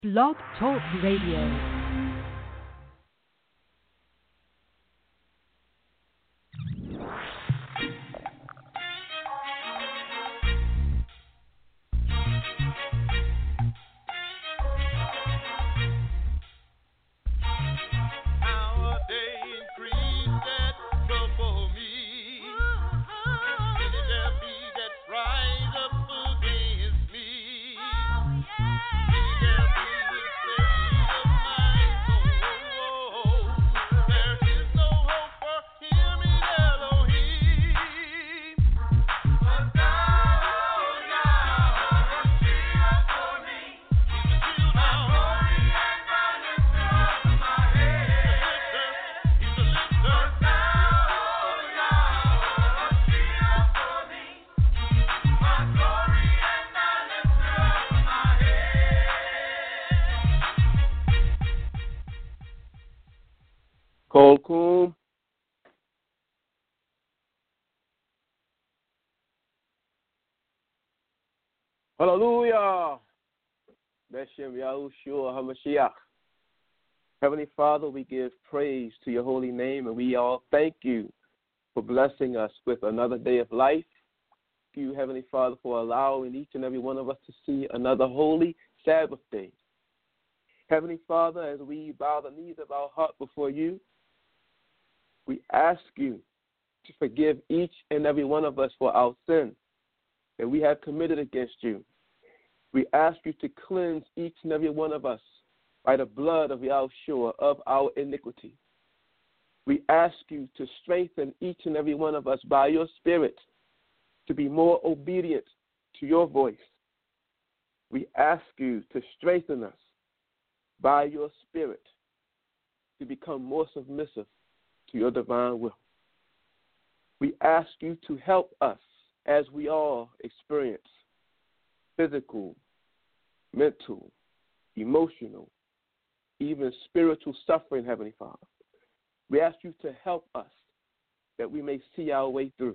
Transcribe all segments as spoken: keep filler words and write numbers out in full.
Blog Talk Radio. Colcoom. Hallelujah. Beshem Yahushua HaMashiach. Heavenly Father, we give praise to your holy name, and we all thank you for blessing us with another day of life. Thank you, Heavenly Father, for allowing each and every one of us to see another holy Sabbath day. Heavenly Father, as we bow the knees of our heart before you, we ask you to forgive each and every one of us for our sins that we have committed against you. We ask you to cleanse each and every one of us by the blood of Yahushua of our iniquity. We ask you to strengthen each and every one of us by your Spirit to be more obedient to your voice. We ask you to strengthen us by your Spirit to become more submissive to your divine will. We ask you to help us as we all experience physical, mental, emotional, even spiritual suffering, Heavenly Father. We ask you to help us that we may see our way through.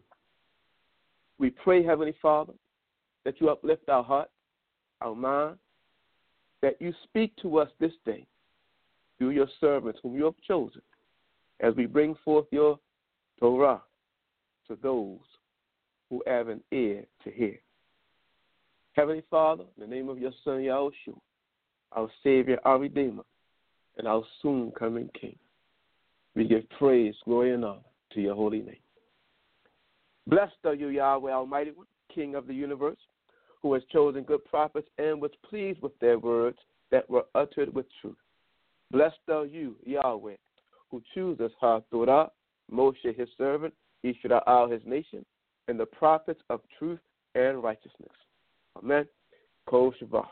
We pray, Heavenly Father, that you uplift our heart, our mind, that you speak to us this day through your servants whom you have chosen, as we bring forth your Torah to those who have an ear to hear. Heavenly Father, in the name of your Son, Yahushua, our Savior, our Redeemer, and our soon-coming King, we give praise, glory, and honor to your holy name. Blessed are you, Yahweh, Almighty One, King of the universe, who has chosen good prophets and was pleased with their words that were uttered with truth. Blessed are you, Yahweh, who chooses HaTorah, Moshe his servant, Yisrael his nation, and the prophets of truth and righteousness. Amen. Kol Shavah.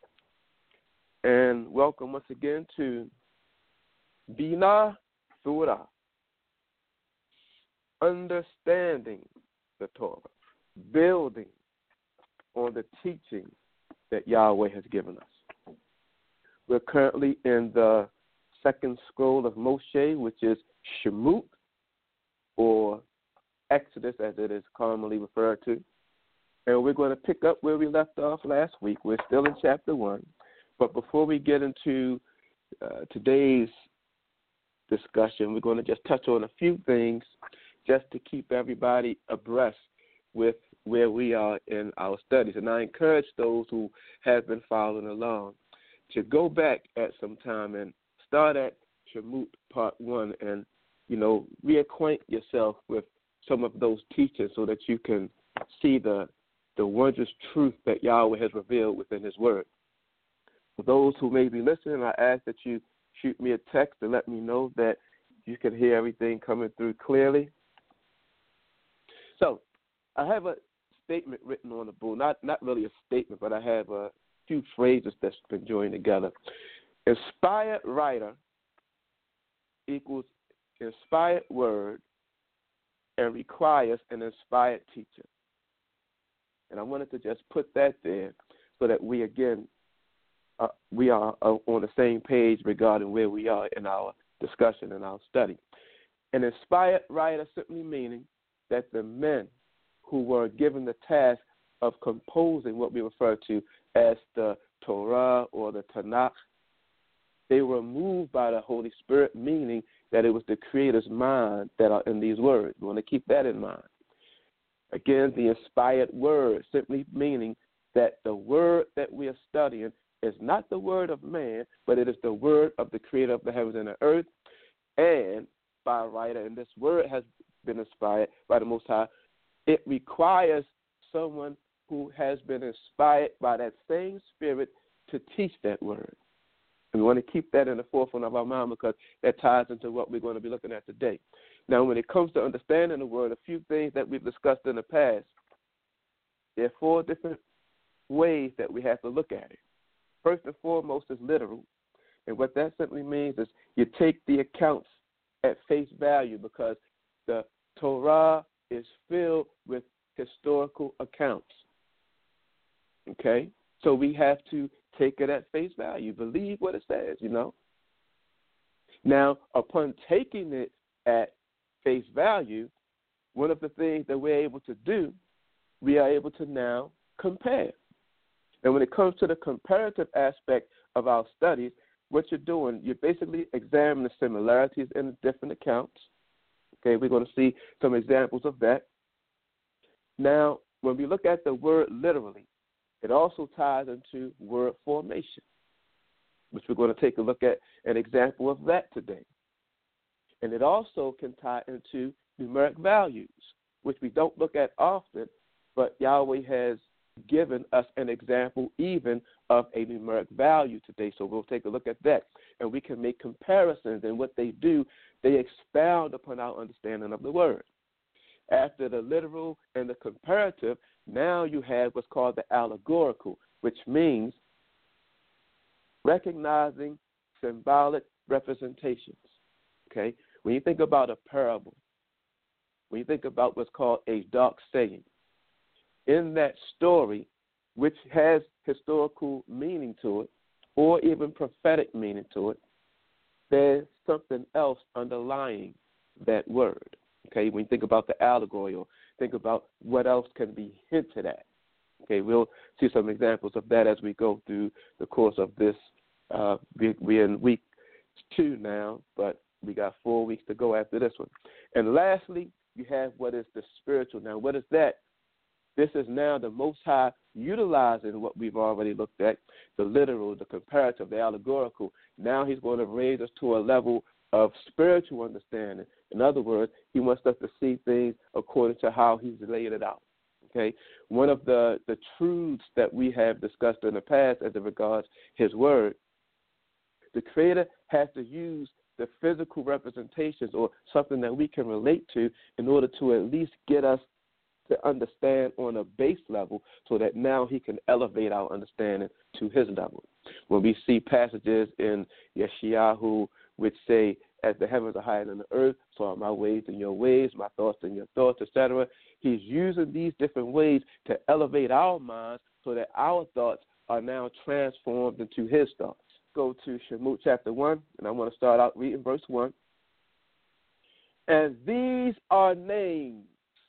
And welcome once again to Bina Torah, understanding the Torah, building on the teaching that Yahweh has given us. We're currently in the second scroll of Moshe, which is Shemut, or Exodus as it is commonly referred to. And we're going to pick up where we left off last week. We're still in chapter one. But before we get into uh, today's discussion, we're going to just touch on a few things just to keep everybody abreast with where we are in our studies. And I encourage those who have been following along to go back at some time and start at Shemut part one and, you know, reacquaint yourself with some of those teachings so that you can see the the wondrous truth that Yahweh has revealed within his word. For those who may be listening, I ask that you shoot me a text and let me know that you can hear everything coming through clearly. So I have a statement written on the board, not, not really a statement, but I have a few phrases that's been joined together. Inspired writer equals inspired word and requires an inspired teacher. And I wanted to just put that there so that we, again, uh, we are uh, on the same page regarding where we are in our discussion and our study. An inspired writer simply meaning that the men who were given the task of composing what we refer to as the Torah or the Tanakh, they were moved by the Holy Spirit, meaning that it was the Creator's mind that are in these words. We want to keep that in mind. Again, the inspired word, simply meaning that the word that we are studying is not the word of man, but it is the word of the Creator of the heavens and the earth, and by a writer. And this word has been inspired by the Most High. It requires someone who has been inspired by that same Spirit to teach that word. And we want to keep that in the forefront of our mind because that ties into what we're going to be looking at today. Now, when it comes to understanding the word, a few things that we've discussed in the past, there are four different ways that we have to look at it. First and foremost is literal. And what that simply means is you take the accounts at face value because the Torah is filled with historical accounts. Okay? So we have to take it at face value, believe what it says, you know. Now, upon taking it at face value, one of the things that we're able to do, we are able to now compare. And when it comes to the comparative aspect of our studies, what you're doing, you're basically examining the similarities in the different accounts. Okay, we're going to see some examples of that. Now, when we look at the word literally, it also ties into word formation, which we're going to take a look at an example of that today. And it also can tie into numeric values, which we don't look at often, but Yahweh has given us an example even of a numeric value today. So we'll take a look at that. And we can make comparisons. And what they do, they expound upon our understanding of the word. After the literal and the comparative, now you have what's called the allegorical, which means recognizing symbolic representations. Okay? When you think about a parable, when you think about what's called a dark saying, in that story, which has historical meaning to it, or even prophetic meaning to it, there's something else underlying that word. Okay, when you think about the allegory or think about what else can be hinted at. Okay, we'll see some examples of that as we go through the course of this. Uh, we, we're in week two now, but we got four weeks to go after this one. And lastly, you have what is the spiritual. Now, what is that? This is now the Most High utilizing what we've already looked at, the literal, the comparative, the allegorical. Now he's going to raise us to a level of spiritual understanding. In other words, he wants us to see things according to how he's laid it out. Okay, one of the, the truths that we have discussed in the past as it regards his word, the Creator has to use the physical representations or something that we can relate to in order to at least get us to understand on a base level so that now he can elevate our understanding to his level. When we see passages in Yeshayahu which say, as the heavens are higher than the earth, so are my ways than your ways, my thoughts than your thoughts, et cetera. He's using these different ways to elevate our minds so that our thoughts are now transformed into his thoughts. Go to Shemot chapter one, and I want to start out reading verse one. And these are names,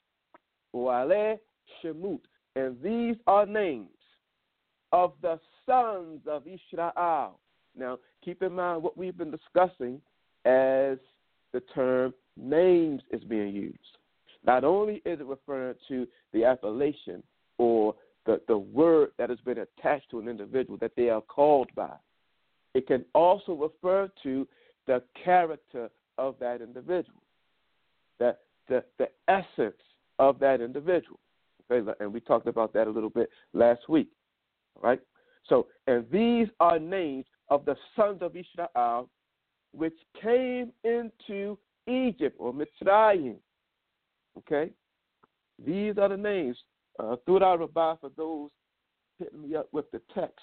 Oale Shemut, and these are names of the sons of Israel. Now, keep in mind what we've been discussing as the term names is being used. Not only is it referring to the appellation or the, the word that has been attached to an individual that they are called by, it can also refer to the character of that individual, the, the, the essence of that individual. Okay? And we talked about that a little bit last week. All right? So, and these are names of the sons of Israel, which came into Egypt or Mitzrayim. Okay? These are the names. Uh, through the Rabbah for those hitting me up with the text.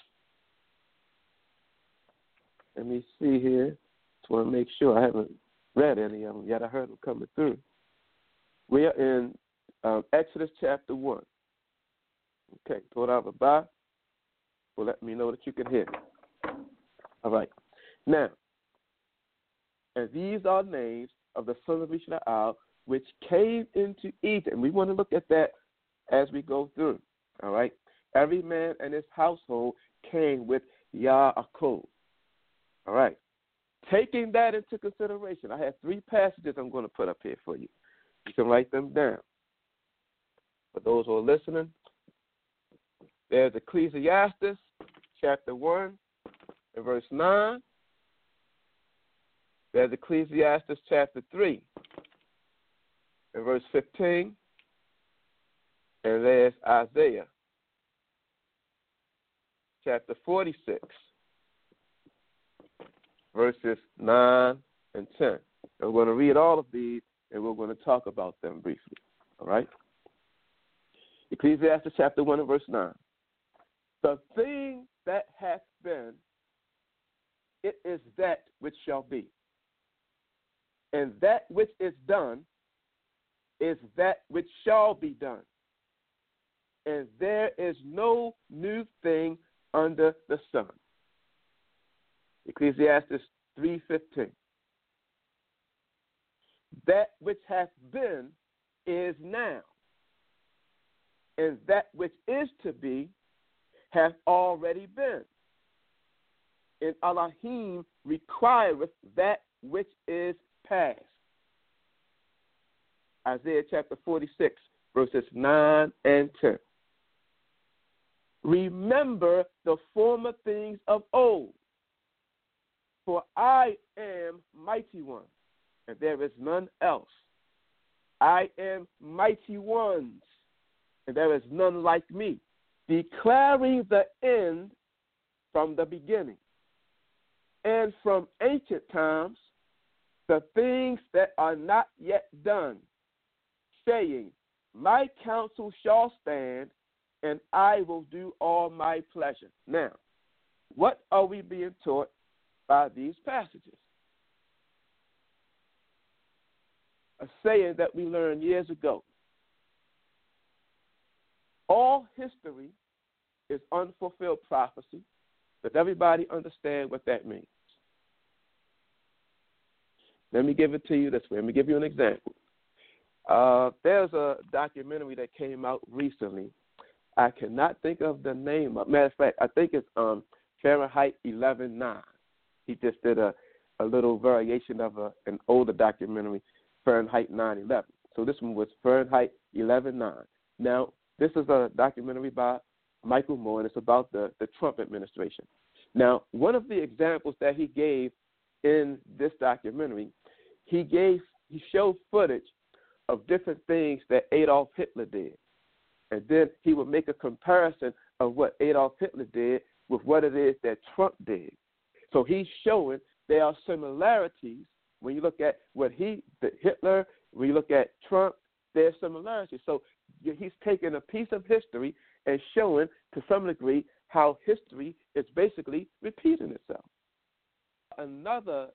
Let me see here. Just want to make sure I haven't read any of them yet. I heard them coming through. We are in um, Exodus chapter one. Okay, Torah Rabbah will let me know that you can hear me. All right. Now, and these are names of the sons of Israel which came into Egypt. And we want to look at that as we go through. All right. Every man and his household came with Yaakov. All right. Taking that into consideration, I have three passages I'm going to put up here for you. You can write them down. For those who are listening, there's Ecclesiastes chapter one and verse nine. There's Ecclesiastes chapter three and verse fifteen. And there's Isaiah chapter forty-six, verses nine and ten. And we're going to read all of these, and we're going to talk about them briefly. All right? Ecclesiastes chapter one and verse nine. The thing that hath been, it is that which shall be. And that which is done is that which shall be done. And there is no new thing under the sun. Ecclesiastes three fifteen. That which hath been is now, and that which is to be hath already been. And Elohim requireth that which is past. Isaiah chapter forty-six, verses nine and ten. Remember the former things of old, for I am mighty one, and there is none else. I am mighty ones, and there is none like me, declaring the end from the beginning, and from ancient times the things that are not yet done, saying, my counsel shall stand, and I will do all my pleasure. Now, what are we being taught by these passages? A saying that we learned years ago. All history is unfulfilled prophecy. Does everybody understand what that means? Let me give it to you this way. Let me give you an example. Uh, there's a documentary that came out recently. I cannot think of the name of. Matter of fact, I think it's um, Fahrenheit eleven nine. He just did a, a little variation of a, an older documentary, Fahrenheit nine eleven. So this one was Fahrenheit eleven nine. Now, this is a documentary by Michael Moore, and it's about the, the Trump administration. Now, one of the examples that he gave in this documentary, he gave he showed footage of different things that Adolf Hitler did. And then he would make a comparison of what Adolf Hitler did with what it is that Trump did. So he's showing there are similarities when you look at what he, the Hitler, when you look at Trump, there's similarities. So he's taking a piece of history and showing to some degree how history is basically repeating itself. Another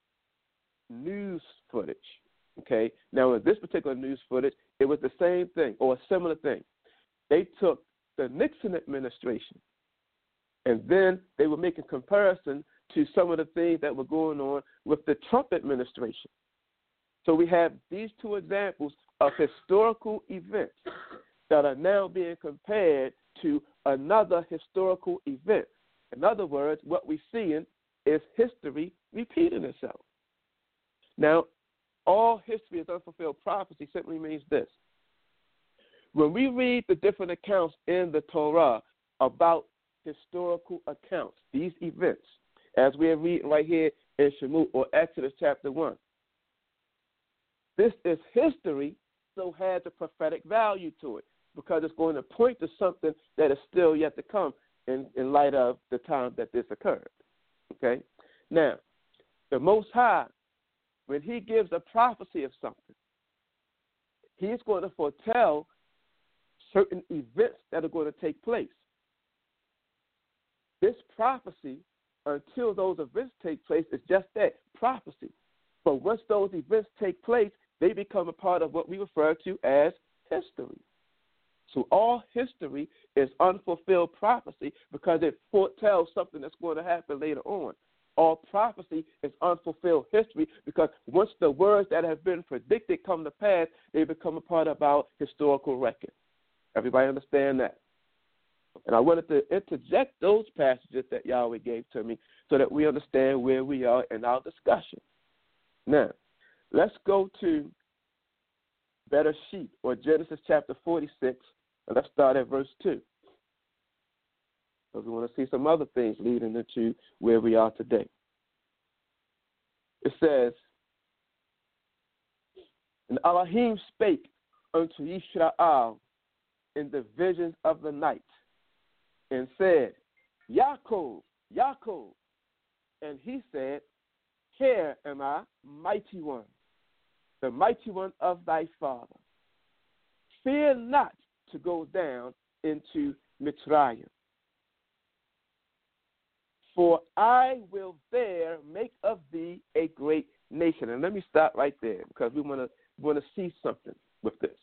news footage, okay? Now, in this particular news footage, it was the same thing or a similar thing. They took the Nixon administration, and then they were making comparison to some of the things that were going on with the Trump administration. So we have these two examples of historical events that are now being compared to another historical event. In other words, what we're seeing is history repeating itself. Now, all history is unfulfilled prophecy simply means this. When we read the different accounts in the Torah about historical accounts, these events, as we are reading right here in Shemot or Exodus chapter one, this is history, so has a prophetic value to it because it's going to point to something that is still yet to come in, in light of the time that this occurred. Okay? Now, the Most High, when he gives a prophecy of something, he's going to foretell certain events that are going to take place. This prophecy, until those events take place, is just that, prophecy. But once those events take place, they become a part of what we refer to as history. So all history is unfulfilled prophecy because it foretells something that's going to happen later on. All prophecy is unfulfilled history because once the words that have been predicted come to pass, they become a part of our historical record. Everybody understand that? And I wanted to interject those passages that Yahweh gave to me so that we understand where we are in our discussion. Now, let's go to Bereshit, or Genesis chapter forty-six, and let's start at verse two. Because we want to see some other things leading into where we are today. It says, and Elohim spake unto Yisrael in the visions of the night, and said, Yaakov, Yaakov. And he said, Here am I, mighty one, the mighty one of thy father. Fear not to go down into Mitzrayim, for I will there make of thee a great nation. And let me stop right there, because we want to want to see something with this.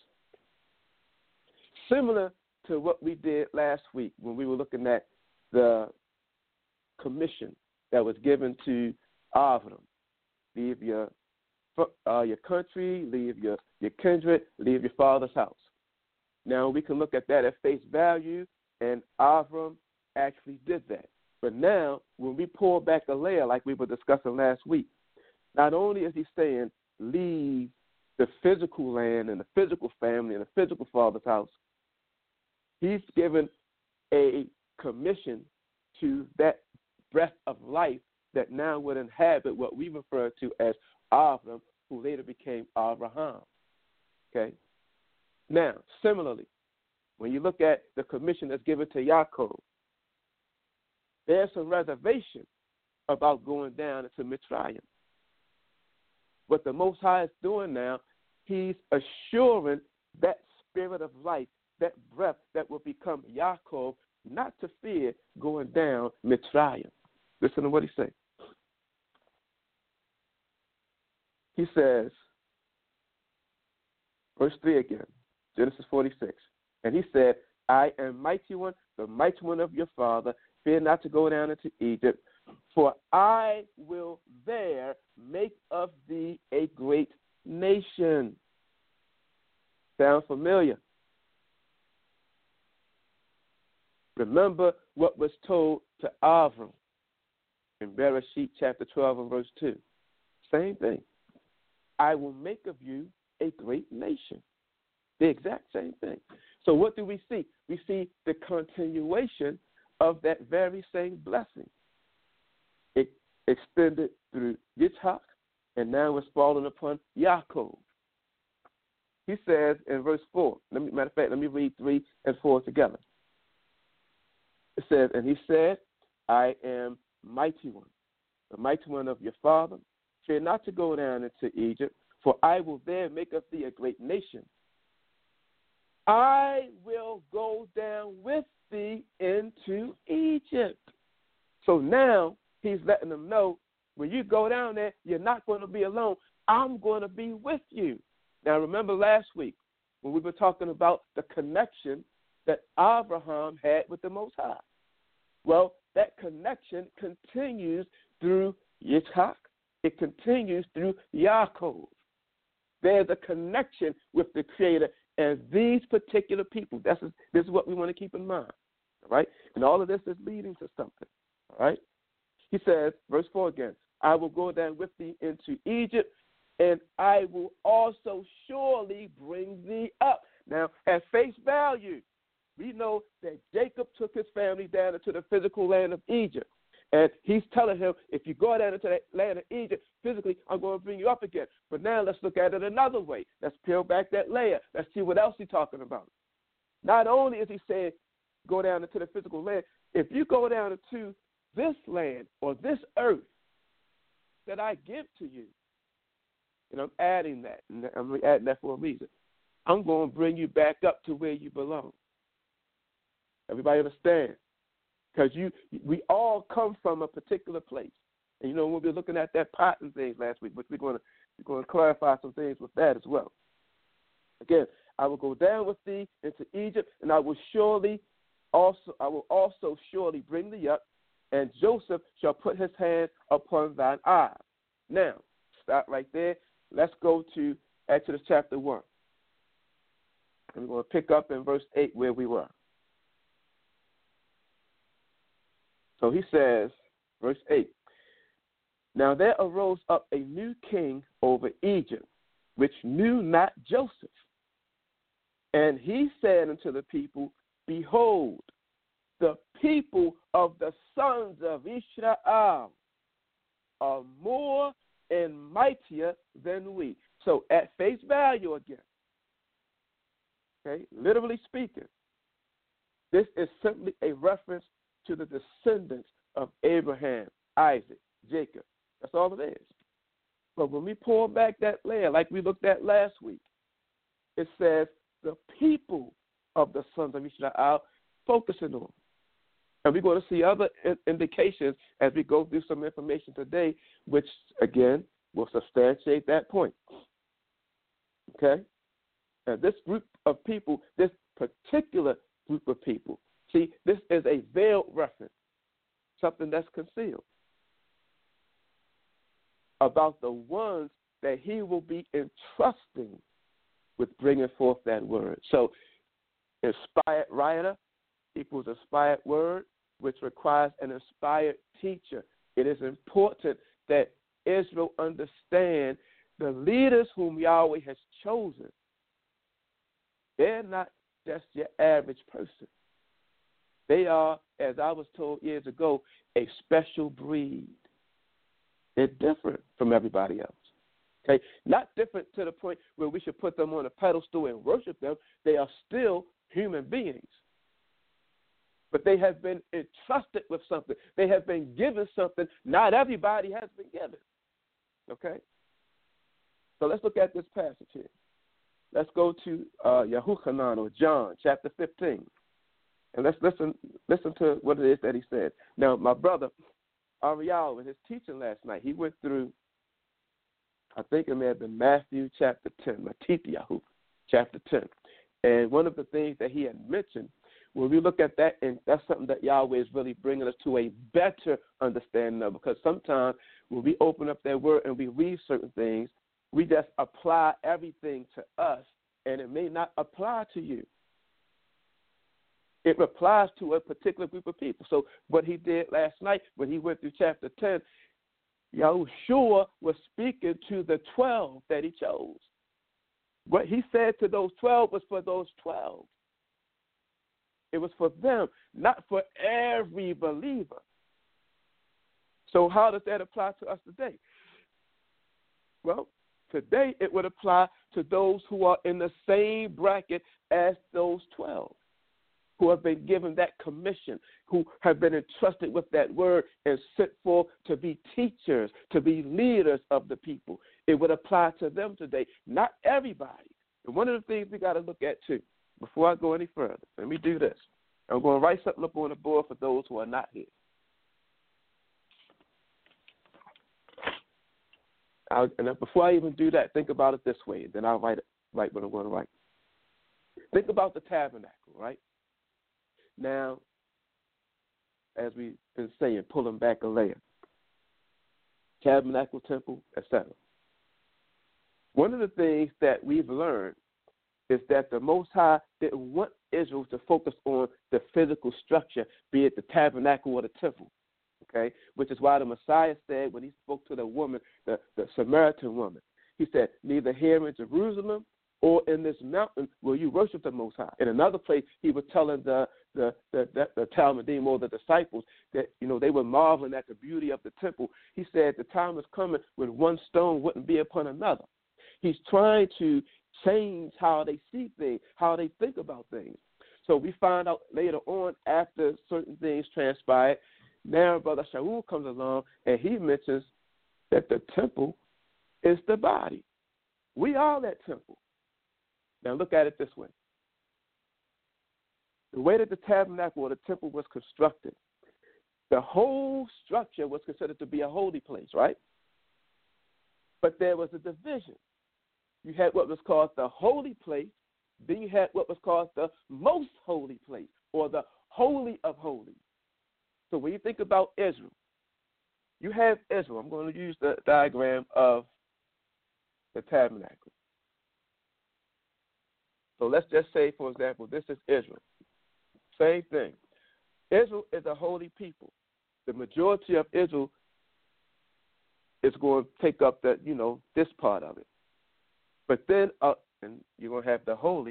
Similar to what we did last week when we were looking at the commission that was given to Avram. Leave your uh, your country, leave your, your kindred, leave your father's house. Now, we can look at that at face value, and Avram actually did that. But now, when we pull back a layer like we were discussing last week, not only is he saying leave the physical land and the physical family and the physical father's house, he's given a commission to that breath of life that now would inhabit what we refer to as Avram, who later became Abraham. Okay? Now, similarly, when you look at the commission that's given to Yaakov, there's some reservation about going down into Mitzrayim. What the Most High is doing now, he's assuring that spirit of life, that breath that will become Yaakov, not to fear going down Mitzrayim. Listen to what he says. He says, verse three again, Genesis forty-six. And he said, I am mighty one, the mighty one of your father. Fear not to go down into Egypt, for I will there make of thee a great nation. Sound familiar? Remember what was told to Avram in Bereshit chapter twelve and verse two. Same thing. I will make of you a great nation. The exact same thing. So what do we see? We see the continuation of that very same blessing. It extended through Yitzhak, and now it's fallen upon Yaakov. He says in verse four, let me, matter of fact, let me read three and four together. It says, and he said, I am mighty one, the mighty one of your father. Fear not to go down into Egypt, for I will there make of thee a great nation. I will go down with thee into Egypt. So now he's letting them know, when you go down there, you're not going to be alone. I'm going to be with you. Now remember last week when we were talking about the connection that Abraham had with the Most High. Well, that connection continues through Yitzhak. It continues through Yaakov. There's a connection with the Creator and these particular people. That's, this is what we want to keep in mind. All right? And all of this is leading to something. All right? He says, verse four again, I will go down with thee into Egypt, and I will also surely bring thee up. Now, at face value, we know that Jacob took his family down into the physical land of Egypt. And he's telling him, if you go down into that land of Egypt, physically, I'm going to bring you up again. But now let's look at it another way. Let's peel back that layer. Let's see what else he's talking about. Not only is he saying, go down into the physical land, if you go down into this land or this earth that I give to you, and I'm adding that, and I'm adding that for a reason, I'm going to bring you back up to where you belong. Everybody understand? Because you, we all come from a particular place. And, you know, when we were looking at that pot and things last week, but we're going to we're going to clarify some things with that as well. Again, I will go down with thee into Egypt, and I will surely also I will also surely bring thee up, and Joseph shall put his hand upon thine eyes. Now, stop right there. Let's go to Exodus chapter one. And we're going to pick up in verse eight where we were. So he says, verse eight, now there arose up a new king over Egypt, which knew not Joseph. And he said unto the people, behold, the people of the sons of Israel are more and mightier than we. So at face value again, okay, literally speaking, this is simply a reference to the descendants of Abraham, Isaac, Jacob. That's all it is. But when we pull back that layer, like we looked at last week, it says the people of the sons of Israel, focusing on. And we're going to see other indications as we go through some information today, which, again, will substantiate that point. Okay? And this group of people, this particular group of people, see, this is a veiled reference, something that's concealed about the ones that he will be entrusting with bringing forth that word. So, inspired writer equals inspired word, which requires an inspired teacher. It is important that Israel understand the leaders whom Yahweh has chosen. They're not just your average person. They are, as I was told years ago, a special breed. They're different from everybody else. Okay? Not different to the point where we should put them on a pedestal and worship them. They are still human beings. But they have been entrusted with something. They have been given something not everybody has been given. Okay? So let's look at this passage here. Let's go to uh, Yahuchanan or John, chapter fifteen. And let's listen listen to what it is that he said. Now, my brother, Ariel, in his teaching last night, he went through, I think it may have been Matthew chapter ten, Matityahu chapter ten. And one of the things that he had mentioned, when we look at that, and that's something that Yahweh is really bringing us to a better understanding of, because sometimes when we open up that word and we read certain things, we just apply everything to us, and it may not apply to you. It applies to a particular group of people. So what he did last night when he went through chapter ten, Yahushua was speaking to the twelve that he chose. What he said to those twelve was for those twelve. It was for them, not for every believer. So how does that apply to us today? Well, today it would apply to those who are in the same bracket as those twelve, who have been given that commission, who have been entrusted with that word and sent forth to be teachers, to be leaders of the people. It would apply to them today, not everybody. And one of the things we got to look at, too, before I go any further, let me do this. I'm going to write something up on the board for those who are not here. I'll, and before I even do that, think about it this way, then I'll write it, write what I'm going to write. Think about the tabernacle, right? Now, as we've been saying, pulling back a layer, tabernacle, temple, et cetera. One of the things that we've learned is that the Most High didn't want Israel to focus on the physical structure, be it the tabernacle or the temple, okay? Which is why the Messiah said when he spoke to the woman, the, the Samaritan woman, he said, neither here in Jerusalem or in this mountain will you worship the Most High. In another place, he was telling the the the, the, the Talmudim or the disciples that, you know, they were marveling at the beauty of the temple. He said the time is coming when one stone wouldn't be upon another. He's trying to change how they see things, how they think about things. So we find out later on, after certain things transpired, now Brother Shaul comes along and he mentions that the temple is the body. We are that temple. Now look at it this way. The way that the tabernacle or the temple was constructed, the whole structure was considered to be a holy place, right? But there was a division. You had what was called the holy place, then you had what was called the most holy place, or the holy of holies. So when you think about Israel, you have Israel. I'm going to use the diagram of the tabernacle. So let's just say, for example, this is Israel. Same thing. Israel is a holy people. the majority of Israel is going to take up that, you know, this part of it. But then, uh, and you're going to have the holy.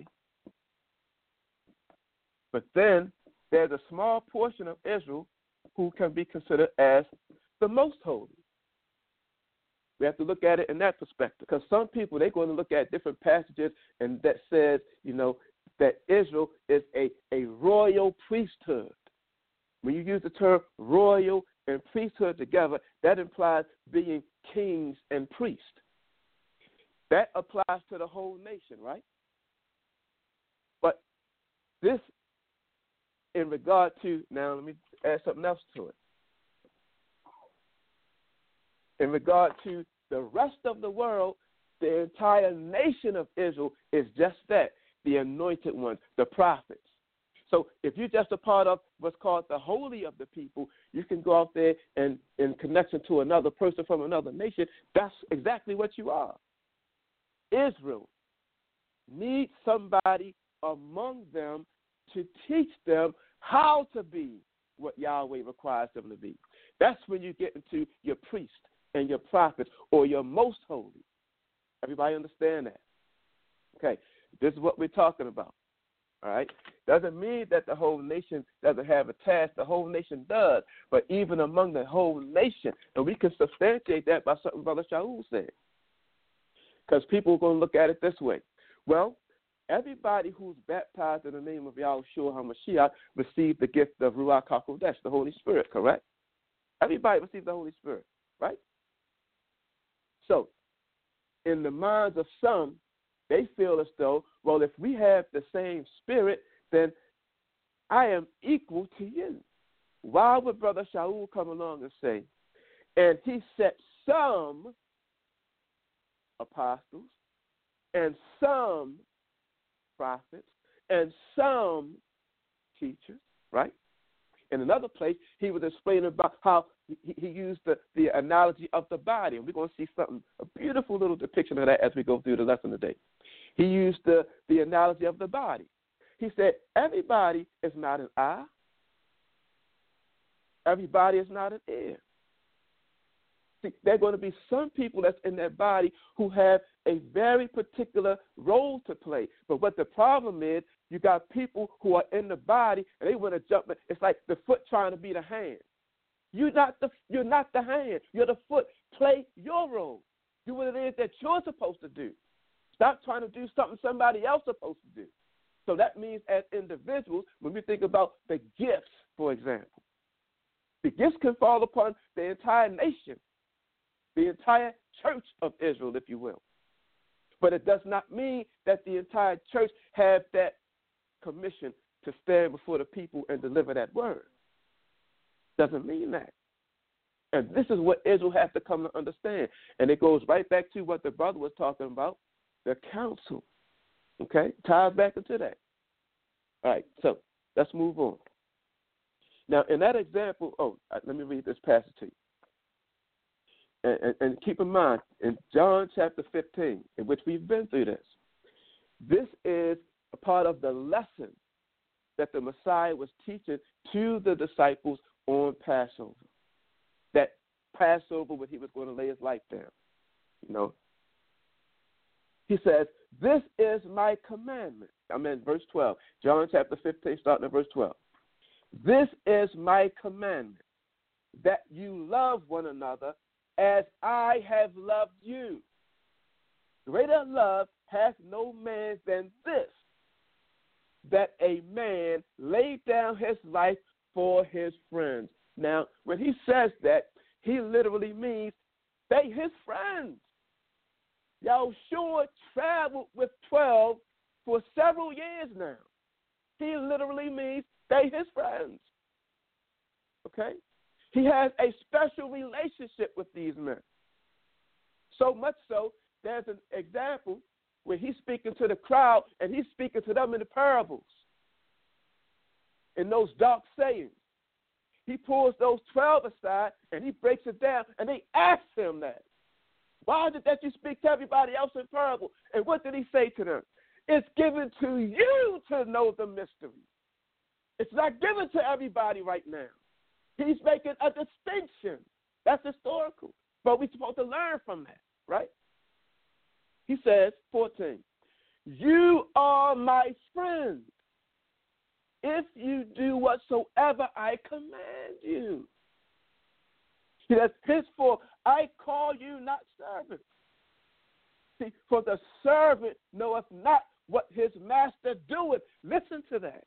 But then there's a small portion of Israel who can be considered as the most holy. We have to look at it in that perspective, because some people, they're going to look at different passages and that says, you know, that Israel is a, a royal priesthood. When you use the term royal and priesthood together, that implies being kings and priests. That applies to the whole nation, right? But this, in regard to, now let me add something else to it. In regard to the rest of the world, the entire nation of Israel is just that, the anointed ones, the prophets. So if you're just a part of what's called the holy of the people, you can go out there and in connection to another person from another nation, that's exactly what you are. Israel needs somebody among them to teach them how to be what Yahweh requires them to be. That's when you get into your priest and your prophets, or your most holy. Everybody understand that? Okay, this is what we're talking about. All right? Doesn't mean that the whole nation doesn't have a task. The whole nation does. But even among the whole nation, and we can substantiate that by something Brother Shaul said. Because people are going to look at it this way. Well, everybody who's baptized in the name of Yahushua HaMashiach received the gift of Ruach HaKodesh, the Holy Spirit, correct? Everybody received the Holy Spirit, right? So, in the minds of some, they feel as though, well, if we have the same spirit, then I am equal to you. Why would Brother Shaul come along and say, and he set some apostles and some prophets and some teachers, right? In another place, he was explaining about how he, he used the, the analogy of the body. And we're going to see something, a beautiful little depiction of that as we go through the lesson today. He used the, the analogy of the body. He said, everybody is not an eye. Everybody is not an ear. See, there are going to be some people that's in that body who have a very particular role to play. But what the problem is, you got people who are in the body and they want to jump. It's like the foot trying to be the hand. You're not the you're not the hand. You're the foot. Play your role. Do what it is that you're supposed to do. Stop trying to do something somebody else is supposed to do. So that means as individuals, when we think about the gifts, for example, the gifts can fall upon the entire nation, the entire church of Israel, if you will. But it does not mean that the entire church have that commission to stand before the people and deliver that word. Doesn't mean that. And this is what Israel has to come to understand. And it goes right back to what the brother was talking about, the council. Okay? Ties back into that. All right, so let's move on. Now, in that example, oh, let me read this passage to you. And, and, and keep in mind, in John chapter fifteen, in which we've been through this, this is a part of the lesson that the Messiah was teaching to the disciples on Passover. That Passover when he was going to lay his life down. You know, he says, this is my commandment. I'm in verse twelve. John chapter fifteen, starting at verse twelve. This is my commandment, that you love one another as I have loved you. Greater love hath no man than this, that a man lay down his life for his friends. Now, when he says that, he literally means they his friends. Yahushua traveled with twelve for several years now. He literally means they his friends. Okay? He has a special relationship with these men. So much so, there's an example where he's speaking to the crowd and he's speaking to them in the parables, in those dark sayings. He pulls those twelve aside and he breaks it down and they ask him that. Why is it that you speak to everybody else in parable? And what did he say to them? It's given to you to know the mystery. It's not given to everybody right now. He's making a distinction. That's historical. But we're supposed to learn from that, right? He says, fourteen, you are my friends if you do whatsoever I command you. See, that's henceforth, I call you not servants. See, for the servant knoweth not what his master doeth. Listen to that.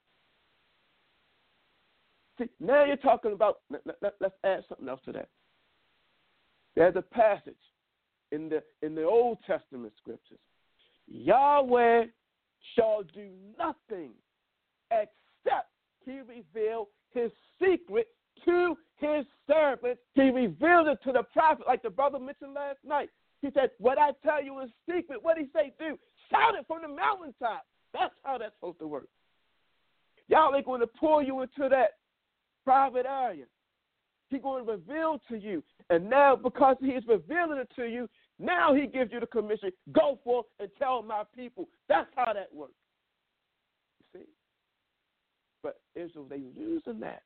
See, now you're talking about, let, let, let's add something else to that. There's a passage in the in the Old Testament scriptures. Yahweh shall do nothing except he reveal his secret to his servants. He revealed it to the prophet, like the brother mentioned last night. He said, what I tell you is secret. What did he say, do? Shout it from the mountaintop. That's how that's supposed to work. Yahweh going to pull you into that private area. He's going to reveal to you. And now, because he's revealing it to you, now he gives you the commission, go forth and tell my people. That's how that works. You see? But Israel, they losing that.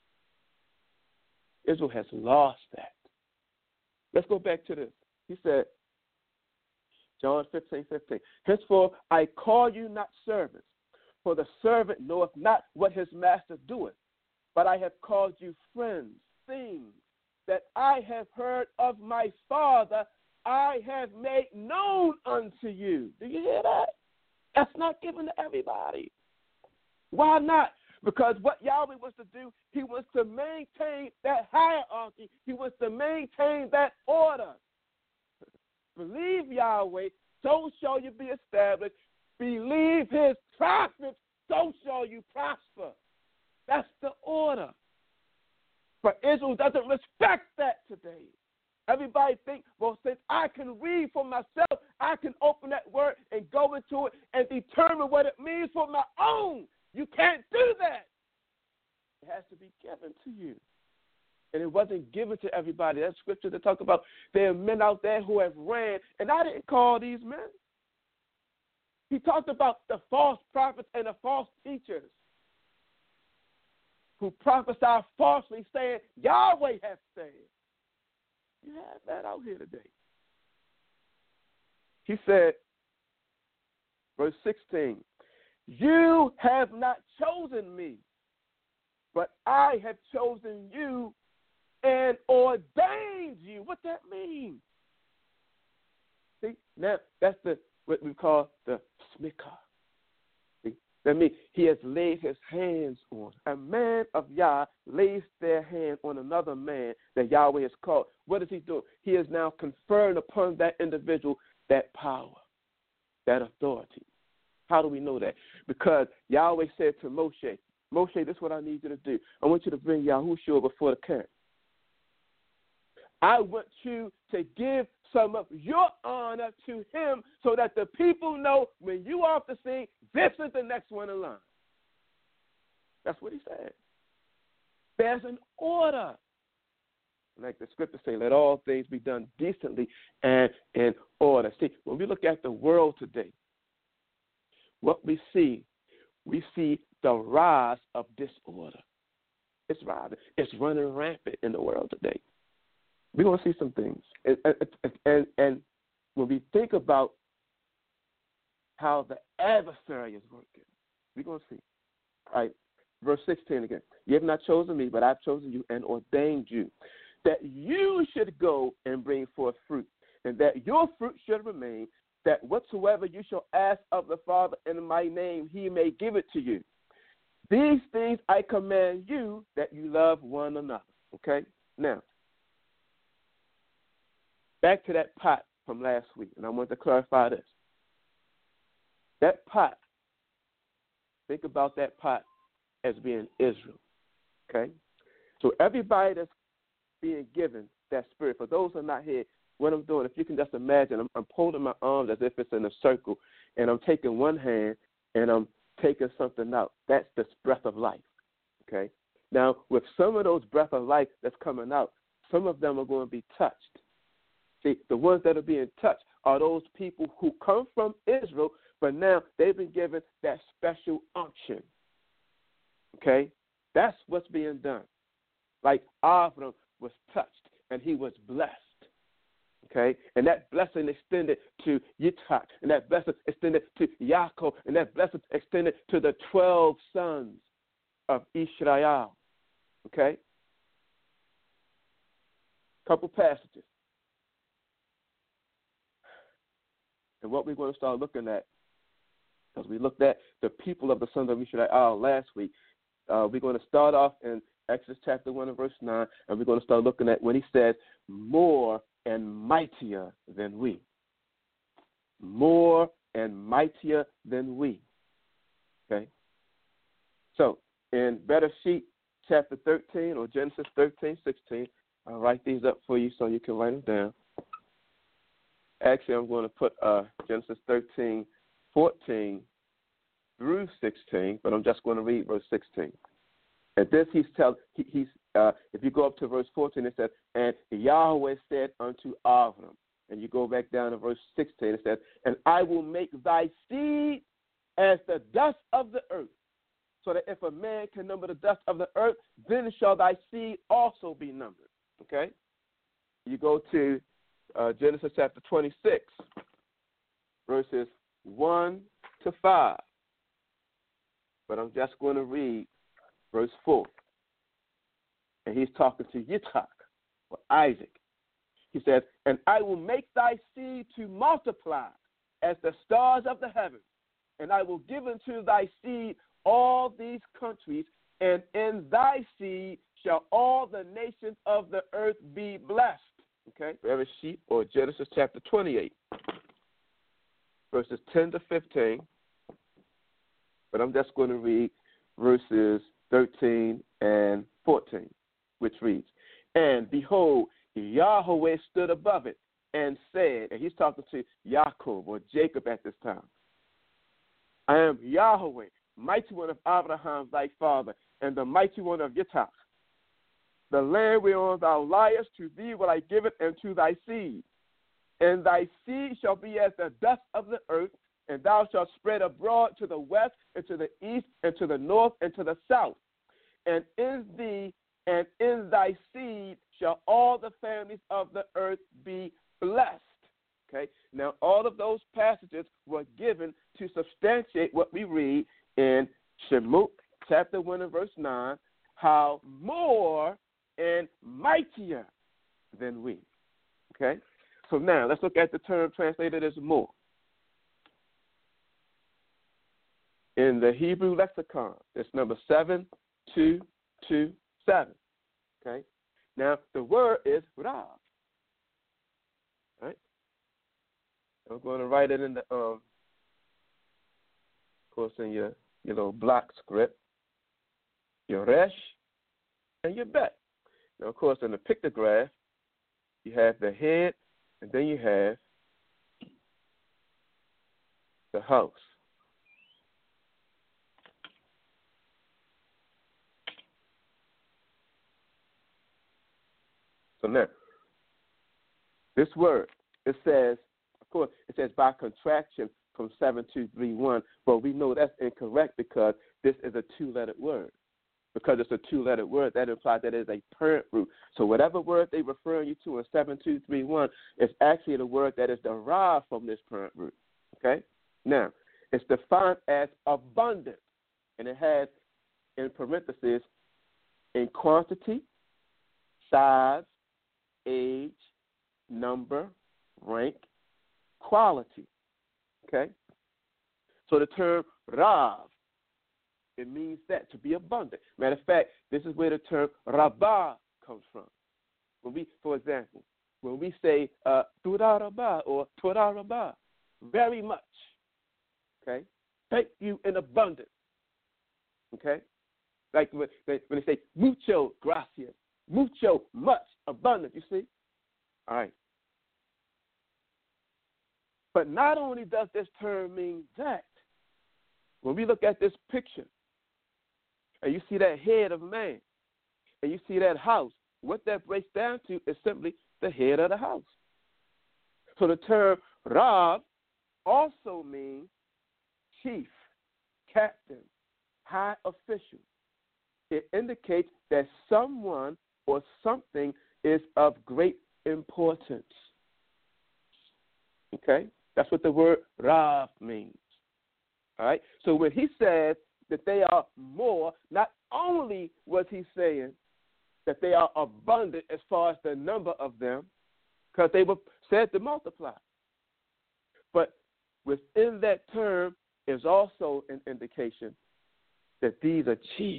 Israel has lost that. Let's go back to this. He said, John fifteen, fifteen, henceforth I call you not servants, for the servant knoweth not what his master doeth, but I have called you friends. Things that I have heard of my Father, I have made known unto you. Do you hear that? That's not given to everybody. Why not? Because what Yahweh wants to do, he wants to maintain that hierarchy. He wants to maintain that order. Believe Yahweh, so shall you be established. Believe his prophets, so shall you prosper. That's the order. But Israel doesn't respect that today. Everybody thinks, well, since I can read for myself, I can open that word and go into it and determine what it means for my own. You can't do that. It has to be given to you. And it wasn't given to everybody. That scripture that talk about there are men out there who have ran, and I didn't call these men. He talked about the false prophets and the false teachers who prophesy falsely, saying, Yahweh has said. You have that out here today. He said, verse sixteen, you have not chosen me, but I have chosen you and ordained you. What that mean? See, now that's the what we call the smikah. That means he has laid his hands on. A man of Yah lays their hand on another man that Yahweh has called. What is he doing? He is now conferring upon that individual that power, that authority. How do we know that? Because Yahweh said to Moshe, Moshe, this is what I need you to do. I want you to bring Yahushua before the camp. I want you to give some of your honor to him so that the people know when you are off the scene, this is the next one in line. That's what he said. There's an order. Like the scriptures say, let all things be done decently and in order. See, when we look at the world today, what we see, we see the rise of disorder. It's rising. It's running rampant in the world today. We're going to see some things. And, and, and, and when we think about how the adversary is working, we're going to see. All right, verse sixteen again. You have not chosen me, but I've chosen you and ordained you, that you should go and bring forth fruit, and that your fruit should remain, that whatsoever you shall ask of the Father in my name, he may give it to you. These things I command you, that you love one another. Okay? Now, back to that pot from last week, and I want to clarify this. That pot, think about that pot as being Israel, okay? So everybody that's being given that spirit, for those who are not here, what I'm doing, if you can just imagine, I'm, I'm holding my arms as if it's in a circle, and I'm taking one hand, and I'm taking something out. That's the breath of life, okay? Now, with some of those breath of life that's coming out, some of them are going to be touched. See, the ones that are being touched are those people who come from Israel, but now they've been given that special unction. Okay? That's what's being done. like Avram was touched and he was blessed. Okay, and that blessing extended to Yitzhak, and that blessing extended to Yaakov, and that blessing extended to the twelve sons of Israel. Okay, couple passages, and what we're going to start looking at, because we looked at the people of the sons of Israel last week. Uh, we're going to start off in Exodus chapter one and verse nine, and we're going to start looking at when he says more and mightier than we. More and mightier than we. Okay? So, in Bereshit chapter thirteen, or Genesis thirteen, sixteen, I'll write these up for you so you can write them down. Actually, I'm going to put uh, Genesis thirteen, fourteen through sixteen, but I'm just going to read verse sixteen. And this he's telling, he, he's, uh, if you go up to verse fourteen, it says, and Yahweh said unto Avram, and you go back down to verse sixteen, it says, and I will make thy seed as the dust of the earth, so that if a man can number the dust of the earth, then shall thy seed also be numbered. Okay? You go to uh, Genesis chapter twenty-six, verses one to five. But I'm just going to read verse four. And he's talking to Yitzhak, or Isaac. He says, and I will make thy seed to multiply as the stars of the heavens, and I will give unto thy seed all these countries, and in thy seed shall all the nations of the earth be blessed. Okay? Bereshit, or Genesis chapter twenty-eight, verses ten to fifteen. But I'm just going to read verses thirteen and fourteen, which reads, and behold, Yahweh stood above it and said, and he's talking to Yaakov, or Jacob at this time, I am Yahweh, mighty one of Abraham thy father, and the mighty one of Yitzhak. The land whereon thou liest, to thee will I give it, and to thy seed. And thy seed shall be as the dust of the earth, and thou shalt spread abroad to the west, and to the east, and to the north, and to the south. And in thee and in thy seed shall all the families of the earth be blessed. Okay? Now, all of those passages were given to substantiate what we read in Shemot chapter one and verse nine, how more and mightier than we. Okay? So now, let's look at the term translated as more. In the Hebrew lexicon, it's number seven two two seven. Okay? Now, the word is Rav. Right? I'm going to write it in the, um, of course, in your, your little block script, your resh, and your bet. Now, of course, in the pictograph, you have the head, and then you have the house. So now, this word, it says, of course, it says by contraction from seven two three one, but we know that's incorrect because this is a two-lettered word. Because it's a two-lettered word, that implies that it is a parent root. So whatever word they refer you to in seven two three one is actually the word that is derived from this parent root. Okay? Now, it's defined as abundant, and it has, in parentheses, in quantity, size, age, number, rank, quality. Okay? So the term Rav, it means that, to be abundant. Matter of fact, this is where the term Rabbah comes from. When we, for example, when we say uh, Torah Rabbah or Torah Rabbah, very much, okay? Thank you in abundance, okay? Like when they, when they say mucho gracias, mucho, much, abundant, you see? All right. But not only does this term mean that, when we look at this picture, and you see that head of a man, and you see that house, what that breaks down to is simply the head of the house. So the term Rav also means chief, captain, high official. It indicates that someone or something is of great importance. Okay? That's what the word Rav means. All right? So when he says that they are more, not only was he saying that they are abundant as far as the number of them, because they were said to multiply. But within that term is also an indication that these are chief.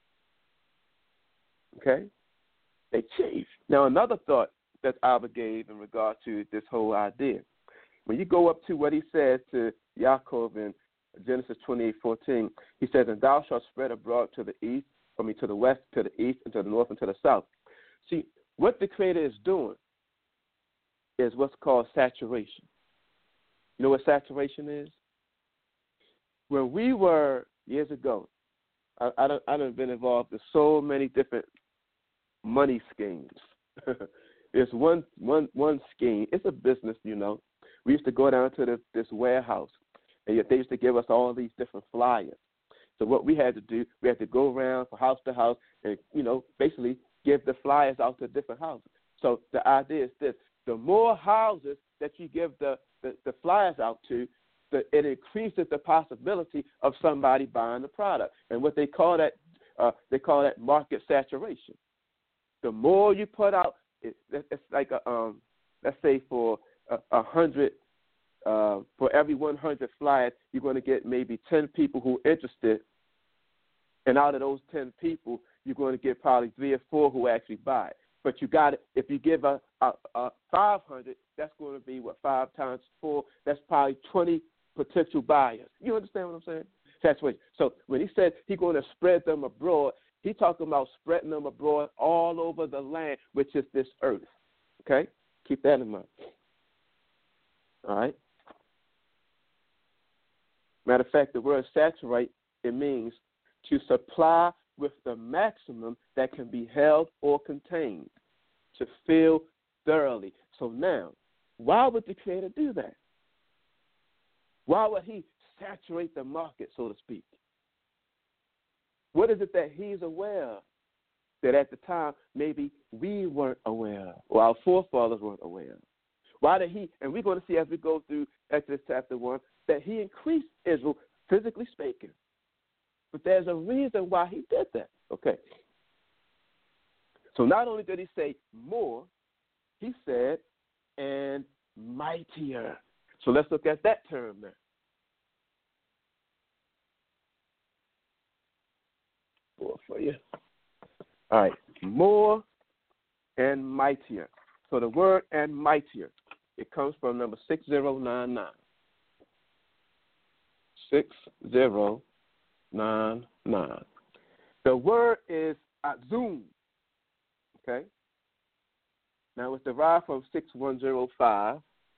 Okay? They chief. Now, another thought that Abba gave in regard to this whole idea, when you go up to what he says to Yaakov in Genesis twenty-eight fourteen, he says, and thou shalt spread abroad to the east, I mean to the west, to the east, and to the north, and to the south. See, what the Creator is doing is what's called saturation. You know what saturation is? When we were, years ago, I, I, don't, I done been involved in so many different money schemes. There's one, one, one scheme. It's a business, you know. We used to go down to the, this warehouse, and they used to give us all these different flyers. So what we had to do, we had to go around from house to house and, you know, basically give the flyers out to different houses. So the idea is this. The more houses that you give the, the, the flyers out to, the, it increases the possibility of somebody buying the product. And what they call that, uh, they call that market saturation. The more you put out, it, it's like, a, um, let's say for a, a hundred, uh, for every one hundred flyers, you're going to get maybe ten people who are interested. And out of those ten people, you're going to get probably three or four who actually buy it. But you got it. If you give a, a, a five hundred, that's going to be what five times four. That's probably twenty potential buyers. You understand what I'm saying? That's what. So when he said he's going to spread them abroad, he's talking about spreading them abroad all over the land, which is this earth. Okay, keep that in mind. All right. Matter of fact, the word saturate, it means to supply with the maximum that can be held or contained, to fill thoroughly. So now, why would the Creator do that? Why would he saturate the market, so to speak? What is it that he's aware of that at the time maybe we weren't aware of, or our forefathers weren't aware of? Why did he, and we're going to see as we go through Exodus chapter one, that he increased Israel, physically speaking. But there's a reason why he did that. Okay. So not only did he say more, he said, and mightier. So let's look at that term now. More for you. All right. More and mightier. So the word and mightier, it comes from number six zero nine nine. six zero nine nine. The word is azum. Okay? Now it's derived from six one zero five.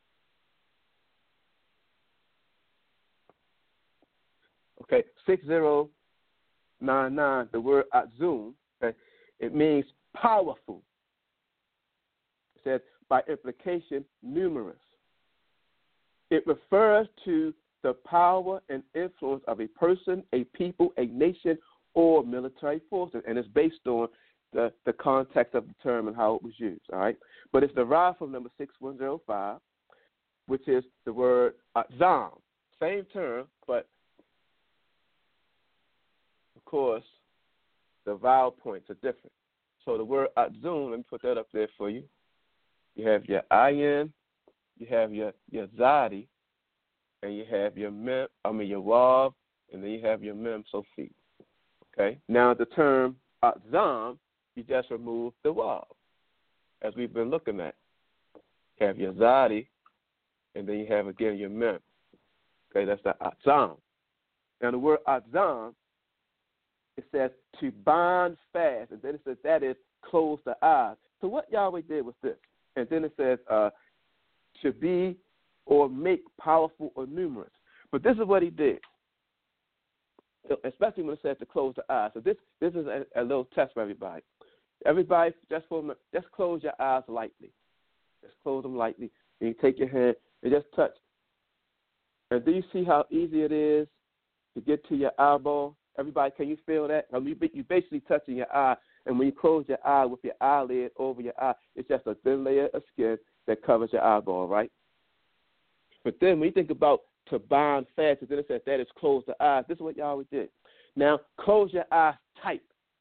Okay, six zero nine nine, the word azum, okay, it means powerful. It says, by implication, numerous. It refers to the power and influence of a person, a people, a nation, or military forces, and it's based on the, the context of the term and how it was used, all right? But it's derived from number six one zero five, which is the word azam. Same term, but, of course, the vowel points are different. So the word azum, let me put that up there for you. You have your ayin, you have your, your zadi, and you have your mem, I mean your wav, and then you have your mem sofi. Okay. Now the term azam, you just remove the wav, as we've been looking at. You have your zadi, and then you have again your mem. Okay, that's the azam. Now the word azam, it says to bind fast, and then it says that is close the eyes. So what Yahweh did was this, and then it says uh, to be or make powerful or numerous. But this is what he did, especially when it says to close the eyes. So this this is a, a little test for everybody. Everybody, just for a, just close your eyes lightly. Just close them lightly, and you take your hand and just touch. And do you see how easy it is to get to your eyeball? Everybody, can you feel that? I mean, you're basically touching your eye, And when you close your eye with your eyelid over your eye, it's just a thin layer of skin that covers your eyeball, right? But then when you think about to bind fast, and then it says that is close the eyes. This is what Yahweh did. Now, close your eyes tight.